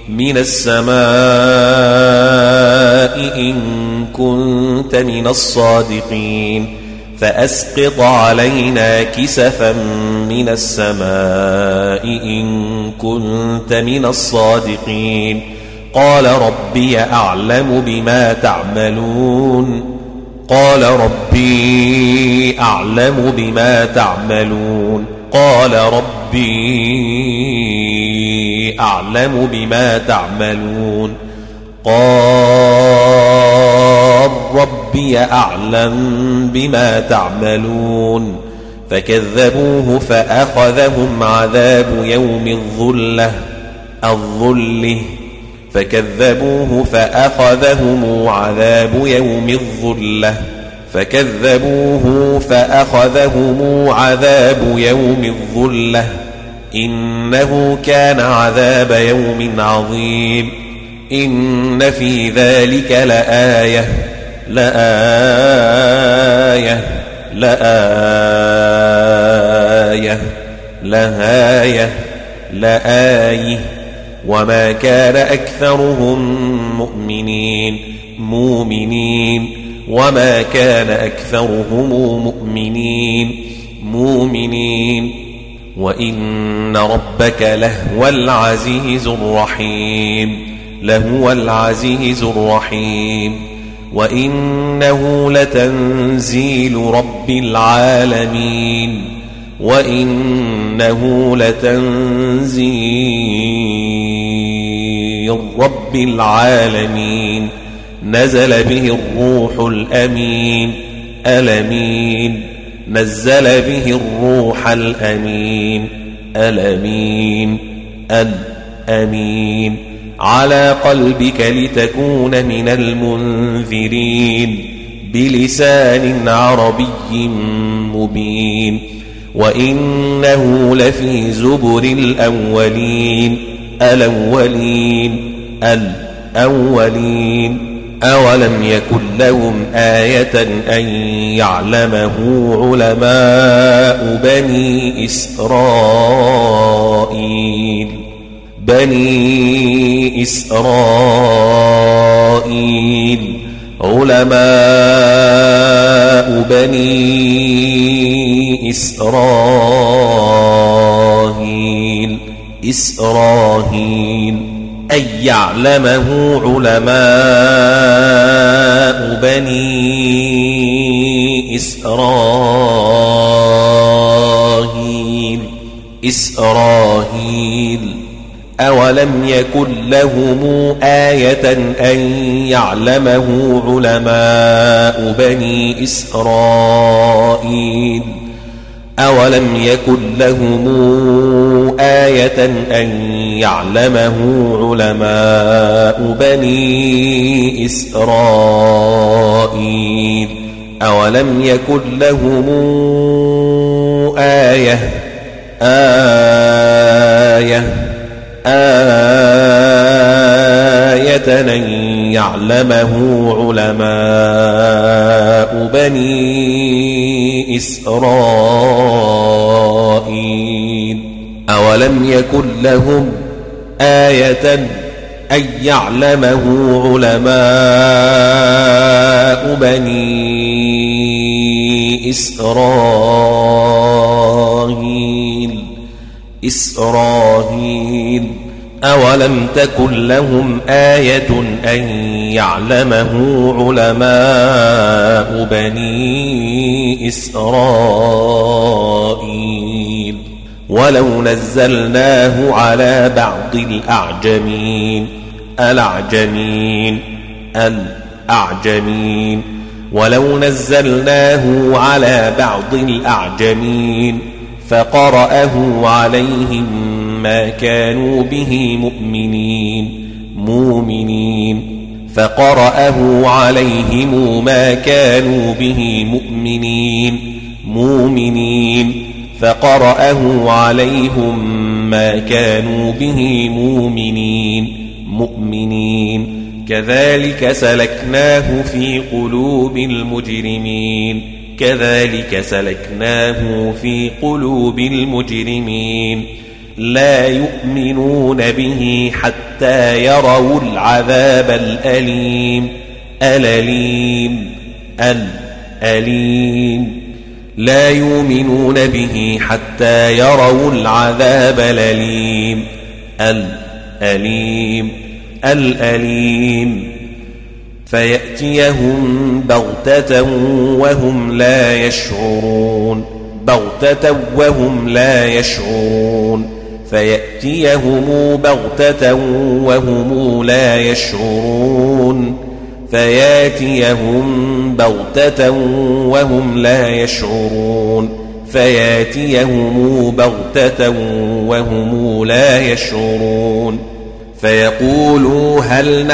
B: من السماء إن كنت من الصادقين فأسقط علينا كسفا من السماء إن كنت من الصادقين قال ربي أعلم بما تعملون قال ربي أعلم بما تعملون قال ربي أعلم بما تعملون قال ربي أعلم بما تعملون فكذبوه فأخذهم عذاب يوم الظلة فكذبوه فأخذهم عذاب يوم الظلة إنه كان عذاب يوم عظيم إن في ذلك لآية وما كان أكثرهم مؤمنين وما كان أكثرهم مؤمنين وإن ربك لهو العزيز الرحيم وإنه لتنزيل رب العالمين نزل به الروح الأمين الأمين على قلبك لتكون من المنذرين بلسان عربي مبين وإنه لفي زبر الأولين أولم يكن لهم آية أن يعلمه علماء بني إسرائيل علماء بني إسرائيل أن يعلمه علماء بني إسرائيل أولم يكن لهم آية أن يعلمه علماء بني إسرائيل أولم يكن لهم آية أن يعلمه علماء بني إسرائيل أولم يكن لهم آية أن يعلمه علماء بني إسرائيل أولم يكن لهم آية أن يعلمه علماء بني إسرائيل أولم تكن لهم آية أن يعلمه علماء بني إسرائيل ولو نزلناه على بعض الأعجمين ولو نزلناه على بعض الأعجمين فقرأه عليهم ما كانوا به مؤمنين فقرأه عليهم ما كانوا به مؤمنين فقرأه عليهم ما كانوا به مؤمنين كذلك سلكناه في قلوب المجرمين لا يؤمنون به حتى حتى يروا العذاب الأليم الأليم لا يؤمنون به حتى يروا العذاب الأليم الأليم فيأتيهم بغتة وهم لا يشعرون فيأتيهم بغتة وهم لا يشعرون فيقولوا هل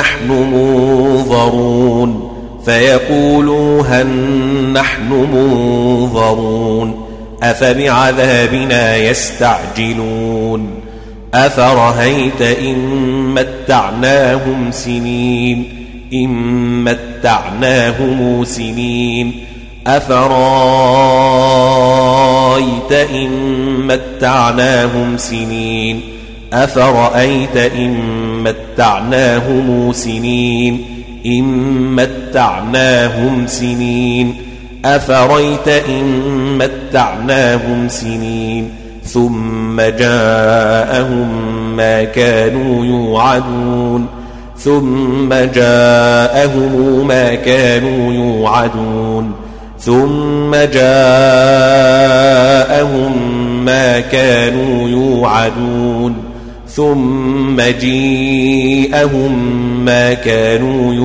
B: نحن منظرون أفبعذابنا يستعجلون أفرأيت إن متعناهم سنين أفرأيت إن متعناهم سنين ثم جاءهم ما كانوا يوعدون ثم جيءهم ما كانوا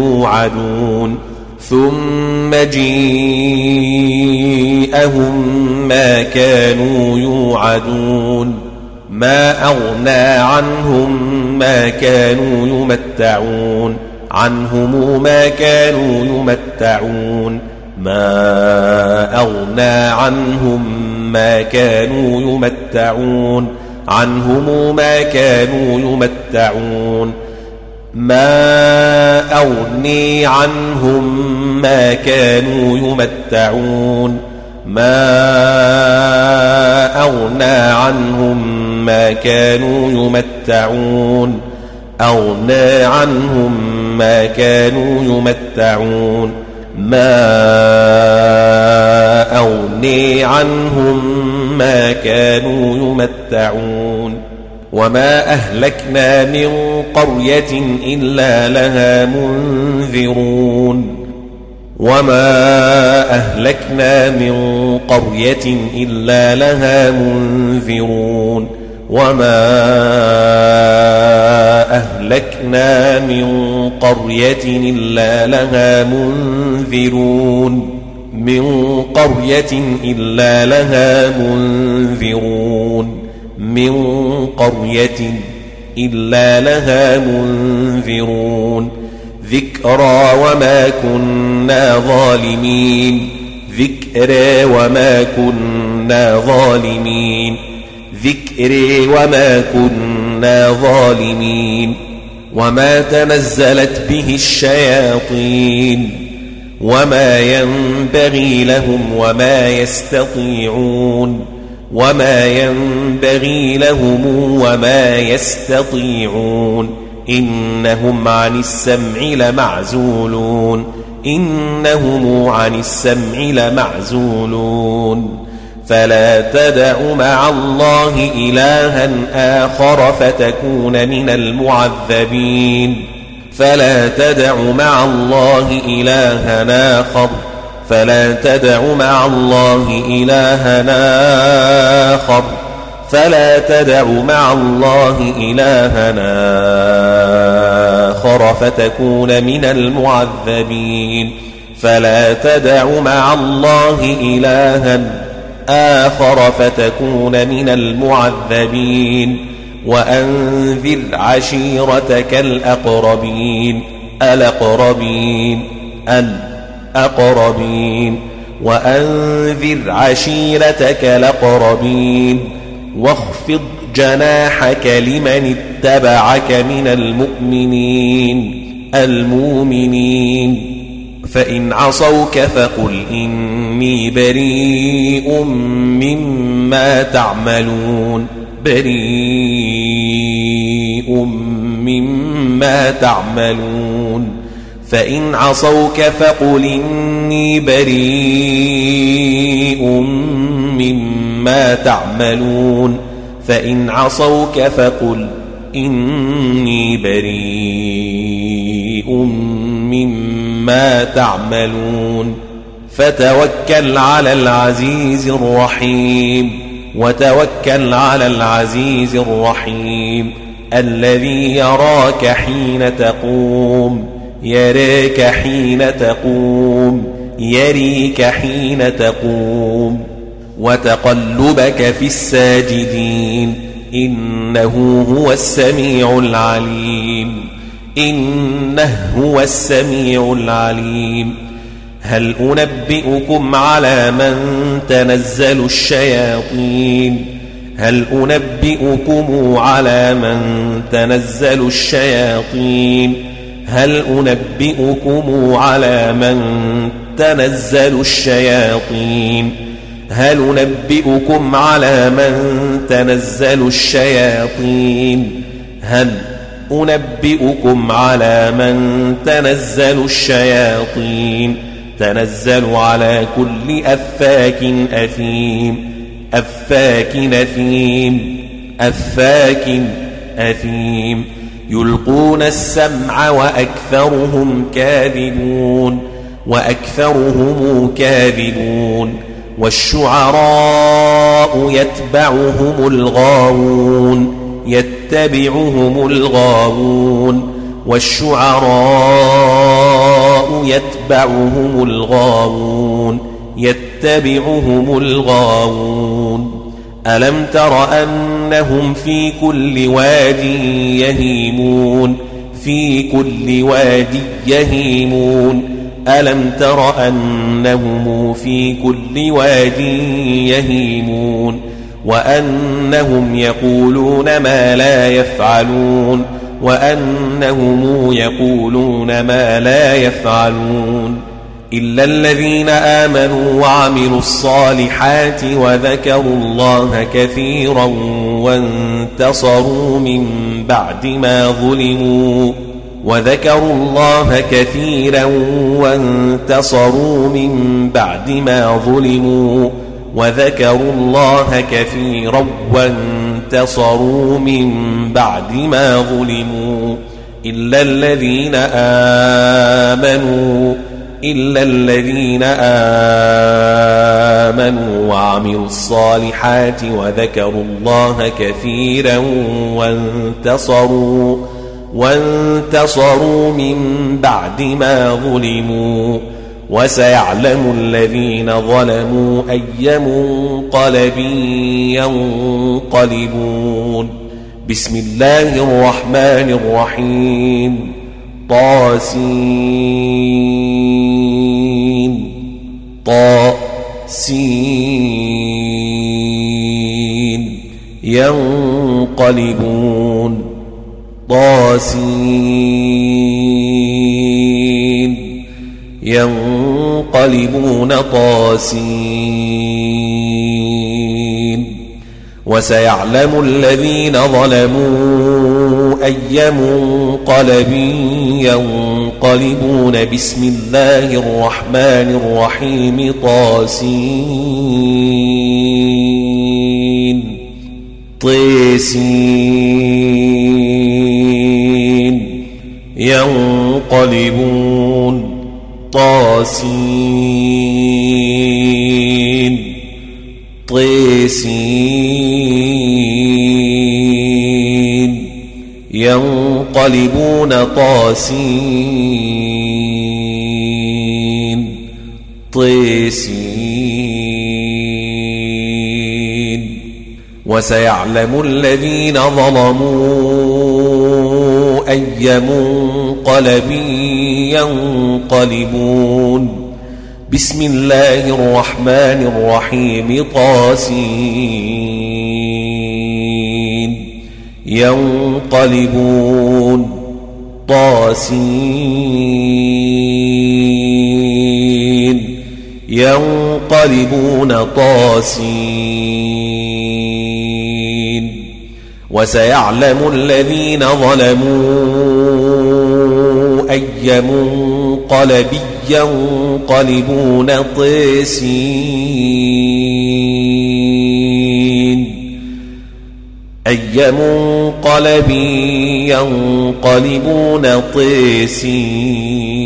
B: يوعدون ما أغنى عنهم ما كانوا يمتعون عنهم ما كانوا يمتعون ما أغني عنهم ما كانوا يمتعون وما أهلكنا من قرية إلا لها منذرون وما أهلكنا من قرية إلا لها منذرون ذكرى وما كنا ظالمين وما تنزلت به الشياطين وما ينبغي لهم وما يستطيعون إنهم عن السمع لمعزولون فلا تدع مع الله إلها آخر فتكون من المعذبين فلا تدع مع الله إلها آخر فتكون من المعذبين وأنذر عشيرتك الأقربين واخفض جناحك لمن اتبعك من المؤمنين فإن عصوك فقل إني بريء مما تعملون مما تعملون فإن عصوك فقل إني بريء مما تعملون فإن عصوك فقل إني بريء مما تعملون فتوكل على العزيز الرحيم وتوكل على العزيز الرحيم الذي يراك حين تقوم يراك حين تقوم يريك حين تقوم وتقلبك في الساجدين إنه هو السميع العليم إنه هو السميع العليم هل أنبئكم على من تنزل الشياطين هل أنبئكم على من تنزل الشياطين هل أنبئكم على من تنزل الشياطين هل أنبئكم على من تنزل الشياطين هل أنبئكم على من تنزل الشياطين تنزل على كل أفاك أثيم أفاك أثيم أفاك أثيم يلقون السمع وأكثرهم كاذبون وأكثرهم كاذبون والشعراء يتبعهم الغاوون يتبعهم الغاوون والشعراء يتبعهم الغاوون يتبعهم الغاوون ألم تر أنهم في كل واد يهيمون في كل واد يهيمون ألم تر أنهم في كل واد يهيمون وأنهم يقولون ما لا يفعلون وأنهم يقولون ما لا يفعلون إلا الذين آمنوا وعملوا الصالحات وذكروا الله كثيرا وانتصروا من بعد ما ظلموا وذكروا الله كثيرا وانتصروا من بعد ما ظلموا وذكروا الله كثيرا وانتصروا من بعد ما ظلموا إلا الذين آمنوا وعملوا الصالحات وذكروا الله كثيرا وانتصروا من بعد ما ظلموا وسيعلم الذين ظلموا أي منقلب ينقلبون بسم الله الرحمن الرحيم طاسين ينقلبون طاسين ينقلبون طاسين وسيعلم الذين ظلموا أي منقلب ينقلبون بسم الله الرحمن الرحيم طاسين ينقلبون طاسين ينقلبون طاسين وسيعلم الذين ظلموا أي منقلب ينقلبون بسم الله الرحمن الرحيم طاسين ينقلبون طاسين ينقلبون طاسين وسيعلم الذين ظلموا أي منقلب ينقلبون أي منقلب ينقلبون طيسين